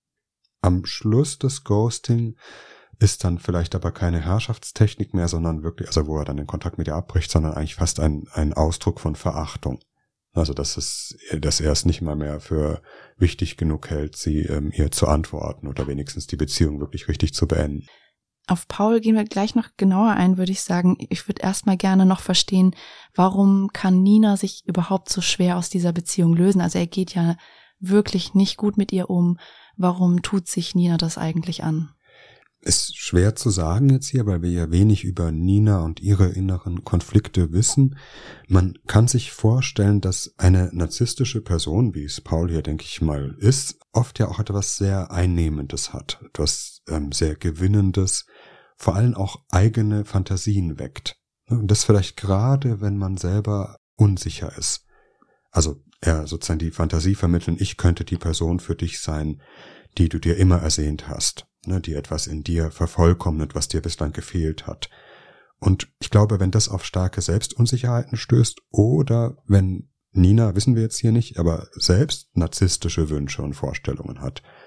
Speaker 1: Am Schluss des Ghosting ist dann vielleicht aber keine Herrschaftstechnik mehr, sondern wirklich, also wo er dann den Kontakt mit ihr abbricht, sondern eigentlich fast ein ein Ausdruck von Verachtung. Also dass es, dass er es nicht mal mehr für wichtig genug hält, sie ähm, ihr zu antworten oder wenigstens die Beziehung wirklich richtig zu beenden.
Speaker 2: Auf Paul gehen wir gleich noch genauer ein, würde ich sagen. Ich würde erstmal gerne noch verstehen, warum kann Nina sich überhaupt so schwer aus dieser Beziehung lösen? Also er geht ja wirklich nicht gut mit ihr um. Warum tut sich Nina das eigentlich an?
Speaker 1: Ist schwer zu sagen jetzt hier, weil wir ja wenig über Nina und ihre inneren Konflikte wissen. Man kann sich vorstellen, dass eine narzisstische Person, wie es Paul hier, denke ich mal, ist, oft ja auch etwas sehr Einnehmendes hat, etwas ähm, sehr Gewinnendes, vor allem auch eigene Fantasien weckt. Und das vielleicht gerade, wenn man selber unsicher ist. Also ja, sozusagen die Fantasie vermitteln, ich könnte die Person für dich sein, die du dir immer ersehnt hast, ne, die etwas in dir vervollkommnet, was dir bislang gefehlt hat. Und ich glaube, wenn das auf starke Selbstunsicherheiten stößt oder wenn Nina, wissen wir jetzt hier nicht, aber selbst narzisstische Wünsche und Vorstellungen hat,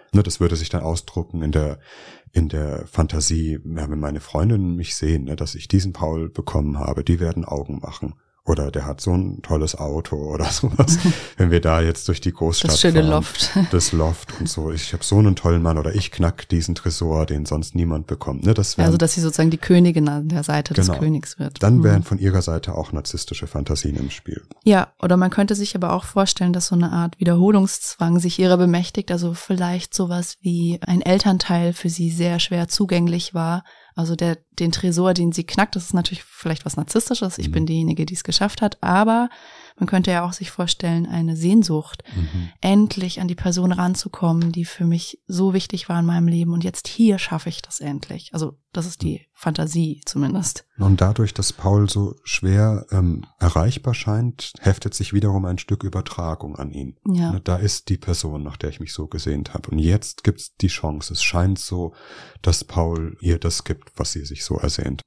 Speaker 1: Ne, das würde sich dann ausdrucken in der in der Fantasie, ja, wenn meine Freundinnen mich sehen, ne, dass ich diesen Paul bekommen habe, die werden Augen machen. Oder der hat so ein tolles Auto oder sowas. Wenn wir da jetzt durch die Großstadt
Speaker 2: das schöne
Speaker 1: fahren.
Speaker 2: Loft.
Speaker 1: Das Loft und so. Ich habe so einen tollen Mann oder ich knack diesen Tresor, den sonst niemand bekommt. Ne, das wären,
Speaker 2: also, dass sie sozusagen die Königin an der Seite
Speaker 1: genau,
Speaker 2: des Königs wird.
Speaker 1: Dann wären
Speaker 2: mhm.
Speaker 1: von ihrer Seite auch narzisstische Fantasien im Spiel.
Speaker 2: Ja, oder man könnte sich aber auch vorstellen, dass so eine Art Wiederholungszwang sich ihrer bemächtigt. Also vielleicht sowas wie ein Elternteil für sie sehr schwer zugänglich war. Also der den Tresor, den sie knackt, das ist natürlich vielleicht was Narzisstisches. Ich mhm. bin diejenige, die es geschafft hat. Aber man könnte ja auch sich vorstellen, eine Sehnsucht, mhm. endlich an die Person ranzukommen, die für mich so wichtig war in meinem Leben. Und jetzt hier schaffe ich das endlich. Also das ist die Fantasie zumindest.
Speaker 1: Und dadurch, dass Paul so schwer ähm, erreichbar scheint, heftet sich wiederum ein Stück Übertragung an ihn.
Speaker 2: Ja.
Speaker 1: Da ist die Person, nach der ich mich so gesehnt habe. Und jetzt gibt's die Chance. Es scheint so, dass Paul ihr das gibt, was sie sich so ersehnt.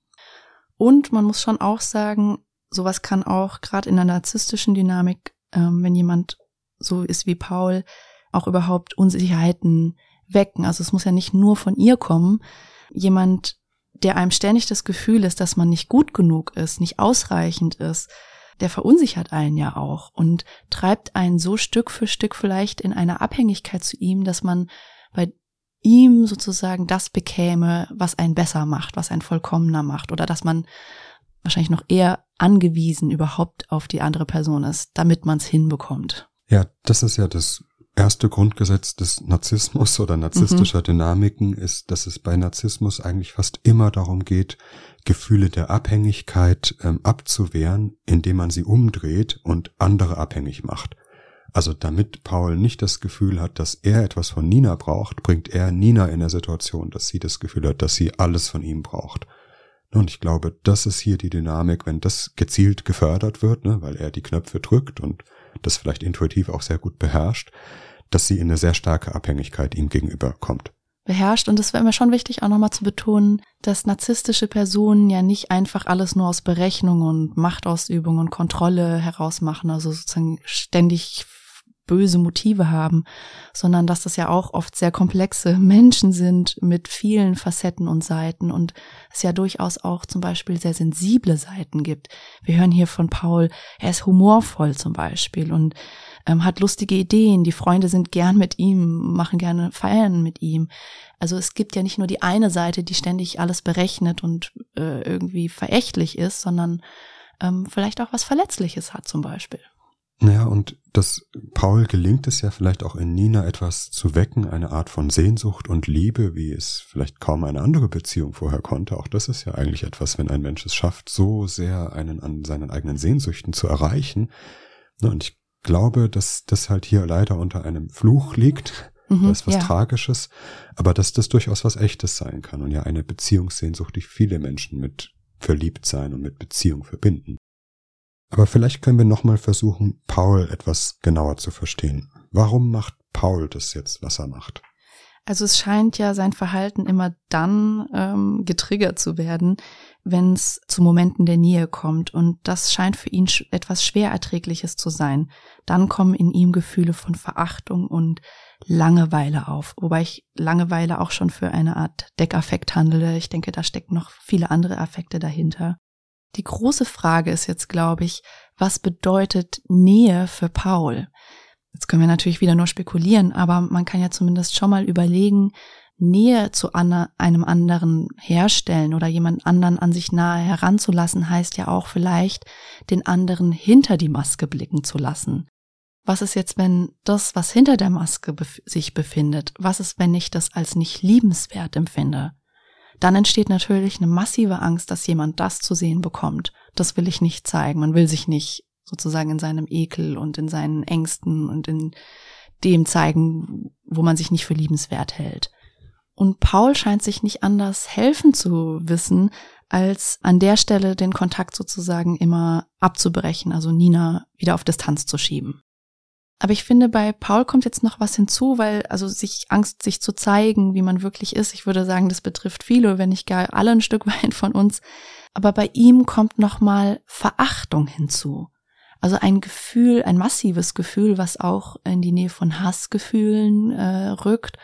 Speaker 2: Und man muss schon auch sagen, sowas kann auch gerade in der narzisstischen Dynamik, ähm, wenn jemand so ist wie Paul, auch überhaupt Unsicherheiten wecken. Also es muss ja nicht nur von ihr kommen. Jemand, der einem ständig das Gefühl ist, dass man nicht gut genug ist, nicht ausreichend ist, der verunsichert einen ja auch und treibt einen so Stück für Stück vielleicht in eine Abhängigkeit zu ihm, dass man bei ihm sozusagen das bekäme, was einen besser macht, was einen vollkommener macht, oder dass man wahrscheinlich noch eher angewiesen überhaupt auf die andere Person ist, damit man es hinbekommt.
Speaker 1: Ja, das ist ja das erste Grundgesetz des Narzissmus oder narzisstischer mhm. Dynamiken, ist, dass es bei Narzissmus eigentlich fast immer darum geht, Gefühle der Abhängigkeit ähm, abzuwehren, indem man sie umdreht und andere abhängig macht. Also damit Paul nicht das Gefühl hat, dass er etwas von Nina braucht, bringt er Nina in der Situation, dass sie das Gefühl hat, dass sie alles von ihm braucht. Und ich glaube, das ist hier die Dynamik, wenn das gezielt gefördert wird, ne, weil er die Knöpfe drückt und das vielleicht intuitiv auch sehr gut beherrscht, dass sie in eine sehr starke Abhängigkeit ihm gegenüber kommt.
Speaker 2: Beherrscht, und es wäre mir schon wichtig, auch nochmal zu betonen, dass narzisstische Personen ja nicht einfach alles nur aus Berechnung und Machtausübung und Kontrolle heraus machen, also sozusagen ständig böse Motive haben, sondern dass das ja auch oft sehr komplexe Menschen sind mit vielen Facetten und Seiten und es ja durchaus auch zum Beispiel sehr sensible Seiten gibt. Wir hören hier von Paul, er ist humorvoll zum Beispiel und ähm, hat lustige Ideen, die Freunde sind gern mit ihm, machen gerne Feiern mit ihm. Also es gibt ja nicht nur die eine Seite, die ständig alles berechnet und äh, irgendwie verächtlich ist, sondern ähm, vielleicht auch was Verletzliches hat zum Beispiel.
Speaker 1: Naja, und das Paul gelingt es ja vielleicht auch in Nina etwas zu wecken, eine Art von Sehnsucht und Liebe, wie es vielleicht kaum eine andere Beziehung vorher konnte. Auch das ist ja eigentlich etwas, wenn ein Mensch es schafft, so sehr einen an seinen eigenen Sehnsüchten zu erreichen. Und ich glaube, dass das halt hier leider unter einem Fluch liegt. Mhm, das ist was ja. Tragisches, aber dass das durchaus was Echtes sein kann und ja eine Beziehungssehnsucht, die viele Menschen mit Verliebtsein und mit Beziehung verbinden. Aber vielleicht können wir nochmal versuchen, Paul etwas genauer zu verstehen. Warum macht Paul das jetzt, was er macht?
Speaker 2: Also es scheint ja sein Verhalten immer dann ähm, getriggert zu werden, wenn es zu Momenten der Nähe kommt. Und das scheint für ihn sch- etwas schwer Erträgliches zu sein. Dann kommen in ihm Gefühle von Verachtung und Langeweile auf. Wobei ich Langeweile auch schon für eine Art Deckaffekt handle. Ich denke, da stecken noch viele andere Affekte dahinter. Die große Frage ist jetzt, glaube ich, was bedeutet Nähe für Paul? Jetzt können wir natürlich wieder nur spekulieren, aber man kann ja zumindest schon mal überlegen, Nähe zu einem anderen herstellen oder jemand anderen an sich nahe heranzulassen, heißt ja auch vielleicht, den anderen hinter die Maske blicken zu lassen. Was ist jetzt, wenn das, was hinter der Maske bef- sich befindet, was ist, wenn ich das als nicht liebenswert empfinde? Dann entsteht natürlich eine massive Angst, dass jemand das zu sehen bekommt. Das will ich nicht zeigen. Man will sich nicht sozusagen in seinem Ekel und in seinen Ängsten und in dem zeigen, wo man sich nicht für liebenswert hält. Und Paul scheint sich nicht anders helfen zu wissen, als an der Stelle den Kontakt sozusagen immer abzubrechen, also Nina wieder auf Distanz zu schieben. Aber ich finde, bei Paul kommt jetzt noch was hinzu, weil also sich Angst, sich zu zeigen, wie man wirklich ist, ich würde sagen, das betrifft viele, wenn nicht gar alle ein Stück weit von uns. Aber bei ihm kommt nochmal Verachtung hinzu. Also ein Gefühl, ein massives Gefühl, was auch in die Nähe von Hassgefühlen äh, rückt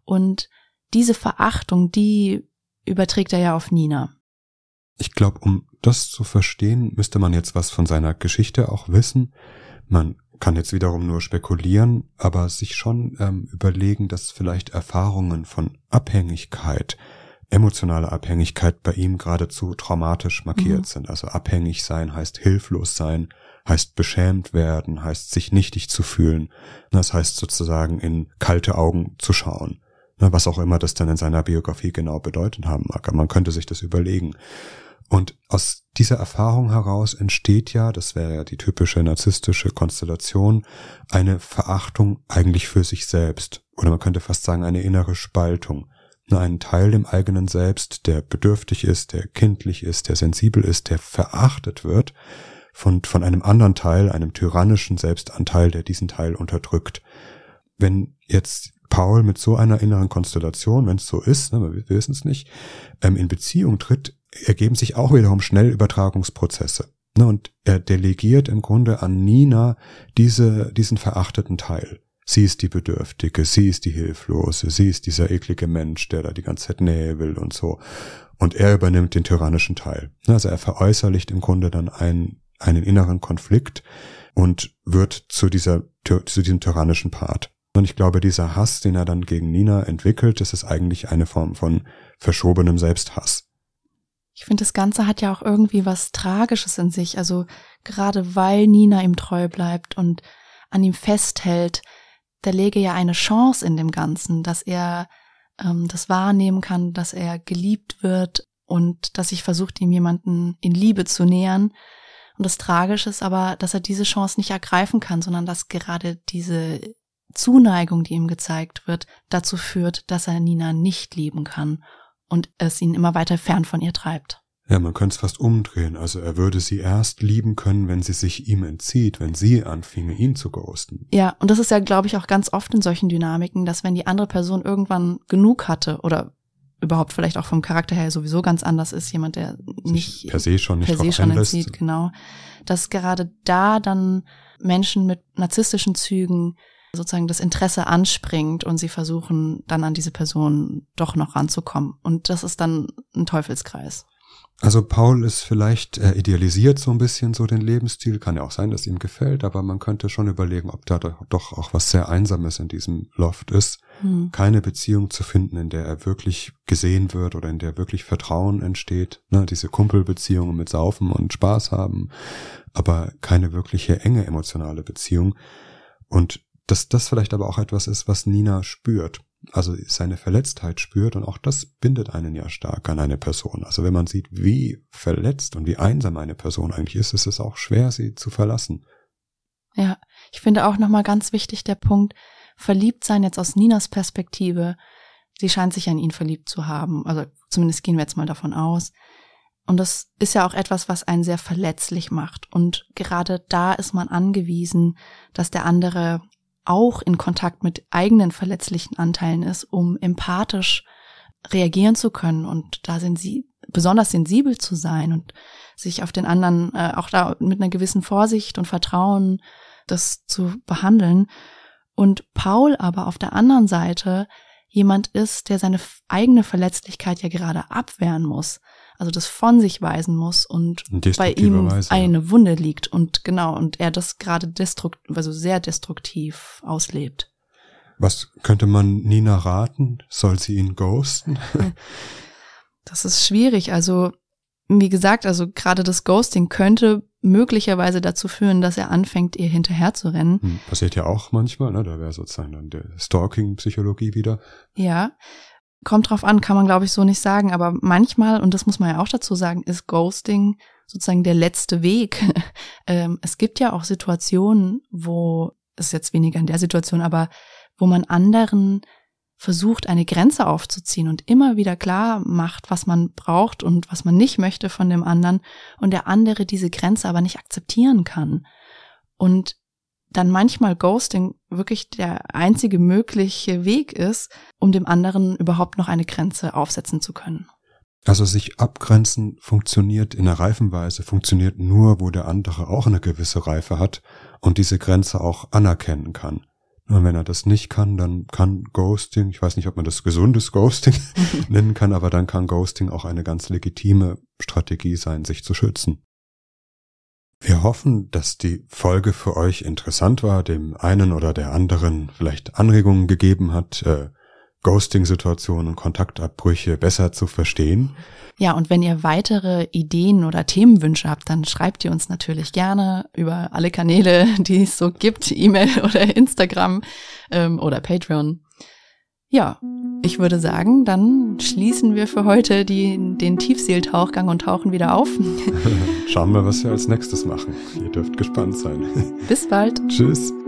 Speaker 2: Und diese Verachtung, die überträgt er ja auf Nina.
Speaker 1: Ich glaube, um das zu verstehen, müsste man jetzt was von seiner Geschichte auch wissen. Man kann jetzt wiederum nur spekulieren, aber sich schon ähm, überlegen, dass vielleicht Erfahrungen von Abhängigkeit, emotionale Abhängigkeit bei ihm geradezu traumatisch markiert mhm. sind. Also abhängig sein heißt hilflos sein, heißt beschämt werden, heißt sich nichtig zu fühlen. Das heißt sozusagen in kalte Augen zu schauen. Was auch immer das dann in seiner Biografie genau bedeutet haben mag. Aber man könnte sich das überlegen. Und aus dieser Erfahrung heraus entsteht ja, das wäre ja die typische narzisstische Konstellation, eine Verachtung eigentlich für sich selbst. Oder man könnte fast sagen, eine innere Spaltung. Ein Teil im eigenen Selbst, der bedürftig ist, der kindlich ist, der sensibel ist, der verachtet wird von, von einem anderen Teil, einem tyrannischen Selbstanteil, der diesen Teil unterdrückt. Wenn jetzt Paul mit so einer inneren Konstellation, wenn es so ist, ne, wir wissen es nicht, ähm, in Beziehung tritt, ergeben sich auch wiederum schnell Übertragungsprozesse. Ne, und er delegiert im Grunde an Nina diese, diesen verachteten Teil. Sie ist die Bedürftige, sie ist die Hilflose, sie ist dieser eklige Mensch, der da die ganze Zeit Nähe will und so. Und er übernimmt den tyrannischen Teil. Also er veräußerlicht im Grunde dann einen, einen inneren Konflikt und wird zu dieser, zu diesem tyrannischen Part. Und ich glaube, dieser Hass, den er dann gegen Nina entwickelt, das ist eigentlich eine Form von verschobenem Selbsthass.
Speaker 2: Ich finde, das Ganze hat ja auch irgendwie was Tragisches in sich. Also gerade weil Nina ihm treu bleibt und an ihm festhält, da läge ja eine Chance in dem Ganzen, dass er ähm, das wahrnehmen kann, dass er geliebt wird und dass sich versucht, ihm jemanden in Liebe zu nähern. Und das Tragische ist aber, dass er diese Chance nicht ergreifen kann, sondern dass gerade diese Zuneigung, die ihm gezeigt wird, dazu führt, dass er Nina nicht lieben kann und es ihn immer weiter fern von ihr treibt.
Speaker 1: Ja, man könnte es fast umdrehen. Also er würde sie erst lieben können, wenn sie sich ihm entzieht, wenn sie anfinge, ihn zu ghosten.
Speaker 2: Ja, und das ist ja, glaube ich, auch ganz oft in solchen Dynamiken, dass wenn die andere Person irgendwann genug hatte oder überhaupt vielleicht auch vom Charakter her sowieso ganz anders ist, jemand, der nicht
Speaker 1: sich per se schon nicht
Speaker 2: per se
Speaker 1: drauf
Speaker 2: schon
Speaker 1: einlässt.
Speaker 2: entzieht, genau, dass gerade da dann Menschen mit narzisstischen Zügen sozusagen das Interesse anspringt und sie versuchen dann an diese Person doch noch ranzukommen. Und das ist dann ein Teufelskreis.
Speaker 1: Also Paul ist vielleicht, er idealisiert so ein bisschen so den Lebensstil, kann ja auch sein, dass ihm gefällt, aber man könnte schon überlegen, ob da doch auch was sehr Einsames in diesem Loft ist. Hm. Keine Beziehung zu finden, in der er wirklich gesehen wird oder in der wirklich Vertrauen entsteht. Ne, diese Kumpelbeziehungen mit Saufen und Spaß haben, aber keine wirkliche enge emotionale Beziehung. Und dass das vielleicht aber auch etwas ist, was Nina spürt. Also seine Verletztheit spürt und auch das bindet einen ja stark an eine Person. Also wenn man sieht, wie verletzt und wie einsam eine Person eigentlich ist, ist es auch schwer, sie zu verlassen.
Speaker 2: Ja, ich finde auch nochmal ganz wichtig der Punkt, verliebt sein jetzt aus Ninas Perspektive. Sie scheint sich an ihn verliebt zu haben, also zumindest gehen wir jetzt mal davon aus. Und das ist ja auch etwas, was einen sehr verletzlich macht. Und gerade da ist man angewiesen, dass der andere auch in Kontakt mit eigenen verletzlichen Anteilen ist, um empathisch reagieren zu können und da sind sie besonders sensibel zu sein und sich auf den anderen äh, auch da mit einer gewissen Vorsicht und Vertrauen das zu behandeln. Und Paul aber auf der anderen Seite jemand ist, der seine eigene Verletzlichkeit ja gerade abwehren muss, also das von sich weisen muss und bei ihm Weise, eine ja. Wunde liegt und genau, und er das gerade destruktiv, also sehr destruktiv auslebt.
Speaker 1: Was könnte man Nina raten? Soll sie ihn ghosten?
Speaker 2: Das ist schwierig, also wie gesagt, also gerade das Ghosting könnte möglicherweise dazu führen, dass er anfängt, ihr hinterher zu rennen.
Speaker 1: Hm, passiert ja auch manchmal, ne? Da wäre sozusagen dann der Stalking-Psychologie wieder.
Speaker 2: Ja, kommt drauf an, kann man glaube ich so nicht sagen, aber manchmal, und das muss man ja auch dazu sagen, ist Ghosting sozusagen der letzte Weg. ähm, es gibt ja auch Situationen, wo, das ist jetzt weniger in der Situation, aber wo man anderen versucht, eine Grenze aufzuziehen und immer wieder klar macht, was man braucht und was man nicht möchte von dem anderen und der andere diese Grenze aber nicht akzeptieren kann. Und dann manchmal Ghosting wirklich der einzige mögliche Weg ist, um dem anderen überhaupt noch eine Grenze aufsetzen zu können.
Speaker 1: Also sich abgrenzen funktioniert in einer reifen Weise, funktioniert nur, wo der andere auch eine gewisse Reife hat und diese Grenze auch anerkennen kann. Und wenn er das nicht kann, dann kann Ghosting, ich weiß nicht, ob man das gesundes Ghosting nennen kann, aber dann kann Ghosting auch eine ganz legitime Strategie sein, sich zu schützen. Wir hoffen, dass die Folge für euch interessant war, dem einen oder der anderen vielleicht Anregungen gegeben hat, äh, Ghosting-Situationen, Kontaktabbrüche besser zu verstehen.
Speaker 2: Ja, und wenn ihr weitere Ideen oder Themenwünsche habt, dann schreibt ihr uns natürlich gerne über alle Kanäle, die es so gibt, E-Mail oder Instagram ähm, oder Patreon. Ja, ich würde sagen, dann schließen wir für heute die, den Tiefseeltauchgang und tauchen wieder auf.
Speaker 1: Schauen wir, was wir als nächstes machen. Ihr dürft gespannt sein.
Speaker 2: Bis bald.
Speaker 1: Tschüss.